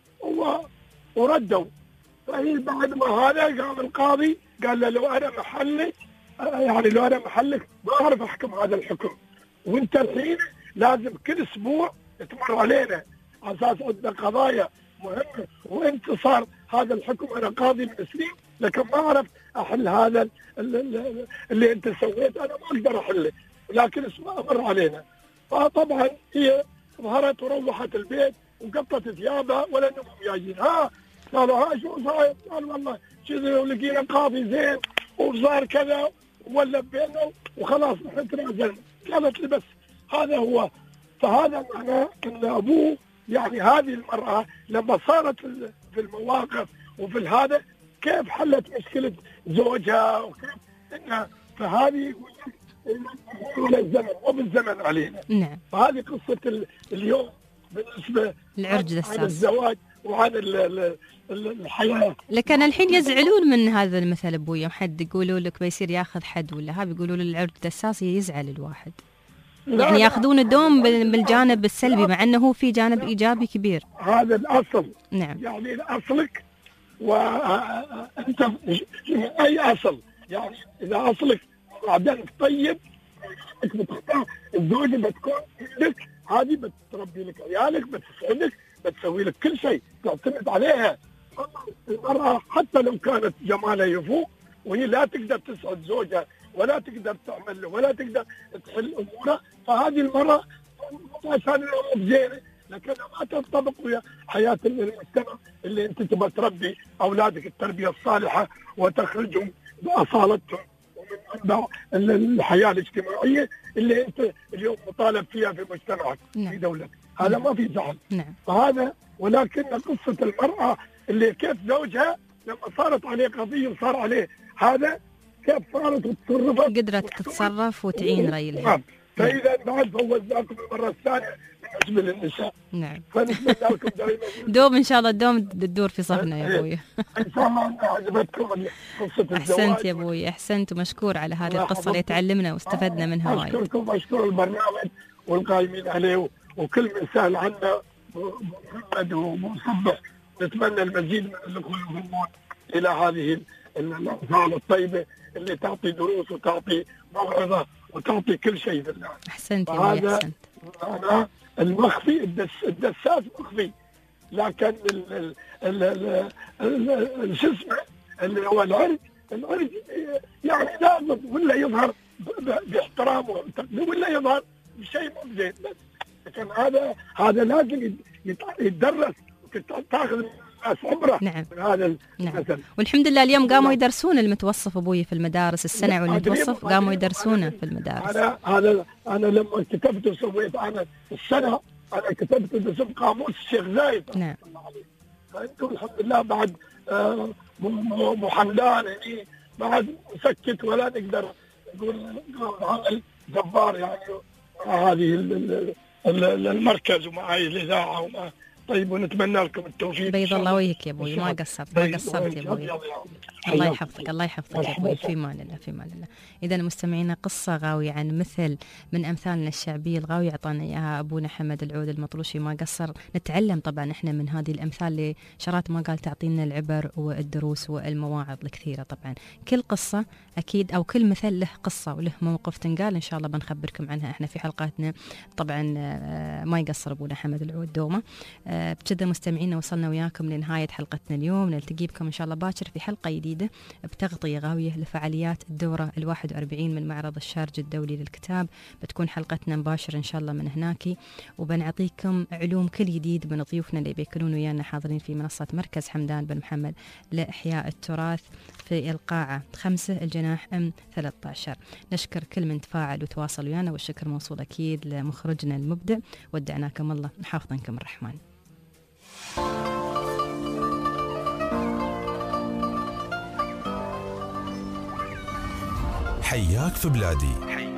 Speaker 13: وردوا. فهي بعد ما هذا قام القاضي قال له لو انا محلك يعني لو انا محلك ما اعرف احكم هذا الحكم، وانت الحين لازم كل اسبوع تمر علينا على اساس عندنا قضايا مهمه، وانت صار هذا الحكم انا قاضي من سنين لكن ما عرفت احل هذا اللي, اللي انت سويته، انا ما اقدر احله لكن اسمه امر علينا. فطبعا هي ظهرت وروحت البيت وقطت ثيابها ولا انهم جايين. ها قالوا ها شو صاير؟ قال والله كذا ولقينا قاضي زين وصار كذا ولا بينه وخلاص نحن تنازلنا. قالت لي بس هذا هو. فهذا معناه ان ابوه يعني هذه المراه لما صارت في المواقف وفي هذا كيف حلت مشكله زوجها وكيف انها فهذه على الزمن وبالزمن علينا.
Speaker 2: نعم.
Speaker 13: فهذه قصه اليوم بالنسبه
Speaker 2: العرج
Speaker 13: عن الزواج وعن الحياه.
Speaker 2: لكن الحين يزعلون من هذا المثل ابوي، يوم حد يقولوا لك بيصير ياخذ حد ولا ها بيقولوا له العرج دساس يزعل الواحد. يعني ياخذون الدوم بالجانب السلبي مع انه هو في جانب ايجابي كبير.
Speaker 13: هذا الاصل.
Speaker 2: نعم.
Speaker 13: يعني اصلك وانت اي اصل يعني اذا اصلك بعدين طيب بتختار الزوجه بتكون عندك هذه بتربي لك عيالك بتسعدك بتسوي لك كل شيء تعتمد عليها. المرأة حتى لو كانت جمالها يفوق وهي لا تقدر تسعد زوجها ولا تقدر تعمل له ولا تقدر تحل اموره، فهذه المرأة عشان الامور زينه لكنها ما تنطبق ويا حياه المجتمع اللي انت تبغى تربي اولادك التربيه الصالحه وتخرجهم باصالتهم ومن الحياه الاجتماعيه اللي انت اليوم مطالب فيها في مجتمعك.
Speaker 2: نعم.
Speaker 13: في دولتك. هذا ما في زعل.
Speaker 2: نعم.
Speaker 13: فهذا ولكن قصة المرأة اللي كيف زوجها لما صارت عليه قضية وصار عليه هذا كيف صارت وتصرفت
Speaker 2: قدرت تتصرف وتعين ريلها.
Speaker 13: نعم. فإذا بعد فوزناكم المرة الثانية بالنسبة للنساء.
Speaker 2: نعم.
Speaker 13: فنتمنى لكم دائما
Speaker 2: دوم إن شاء الله دوم تدور في صفنا يا أبوي.
Speaker 13: إن شاء الله أن عجبتكم قصة الزواج.
Speaker 2: أحسنت يا أبوي، أحسنت ومشكور على هذه القصة اللي تعلمنا واستفدنا منها وايد.
Speaker 13: أشكركم وأشكر البرنامج والقائمين عليه وكل من سأل عنا محمد ومصبح. نتمنى المزيد من الأخوة ينضمون إلى هذه الأمثال الطيبة اللي تعطي دروس وتعطي موعظة وتعطي كل شيء في الله.
Speaker 2: أحسنت يا أبوي، أحسنت.
Speaker 13: أنا المخفي الدس الدساس مخفي، لكن ال ال ال شو اسمه اللي هو العرج العرج يعني لازم ولا يظهر باحترام ولا يظهر بشيء مو زين، بس لكن هذا هذا لازم يتدرس وتاخذ الناس عبره.
Speaker 2: نعم.
Speaker 13: من هذا
Speaker 2: نعم.
Speaker 13: المثل.
Speaker 2: والحمد لله اليوم قاموا يدرسون المتوسط ابوي في المدارس، السنة والمتوسط قاموا يدرسونه في المدارس.
Speaker 13: انا هذا انا لما كتبت وسويت انا السنه انا كتبت باسم قاموس الشيخ زايد.
Speaker 2: نعم.
Speaker 13: فانتم الحمد لله بعد آه مو حمدان يعني بعد مسكت ولا نقدر نقول عمل جبار يعني مع هذه المركز ومع هذه الاذاعه ومع طيب ونتمنى لكم التوفيق.
Speaker 2: بيض الله وجهك يا ابوي، ما قصرت ما قصرت يا ابوي. الله يحفظك الله يحفظك يا ابوي، في مان الله في مان الله. اذا مستمعينا قصه غاويه عن مثل من امثالنا الشعبيه الغاويه اعطانا اياها ابونا حمد العود المطروشي، ما قصر. نتعلم طبعا احنا من هذه الامثال اللي شرات ما قال تعطينا العبر والدروس والمواعظ الكثيره. طبعا كل قصه اكيد او كل مثل له قصه وله موقف تنقال، ان شاء الله بنخبركم عنها احنا في حلقاتنا. طبعا ما يقصر ابونا حمد العود دومه. بكذا مستمعينا وصلنا وياكم لنهاية حلقتنا اليوم. نلتقي بكم إن شاء الله باكر في حلقة جديدة بتغطية غاوية لفعاليات الدورة الواحد وأربعين من معرض الشارجة الدولي للكتاب. بتكون حلقتنا مباشرة إن شاء الله من هناك، وبنعطيكم علوم كل جديد من ضيوفنا اللي بيكونون ويانا حاضرين في منصة مركز حمدان بن محمد لإحياء التراث في القاعة خمسة الجناح أم ثلاثة عشر. نشكر كل من تفاعل وتواصل ويانا، والشكر موصول أكيد لمخرجنا المبدع. ودعناكم الله حافظنكم الرحمن.
Speaker 1: حياك في بلادي.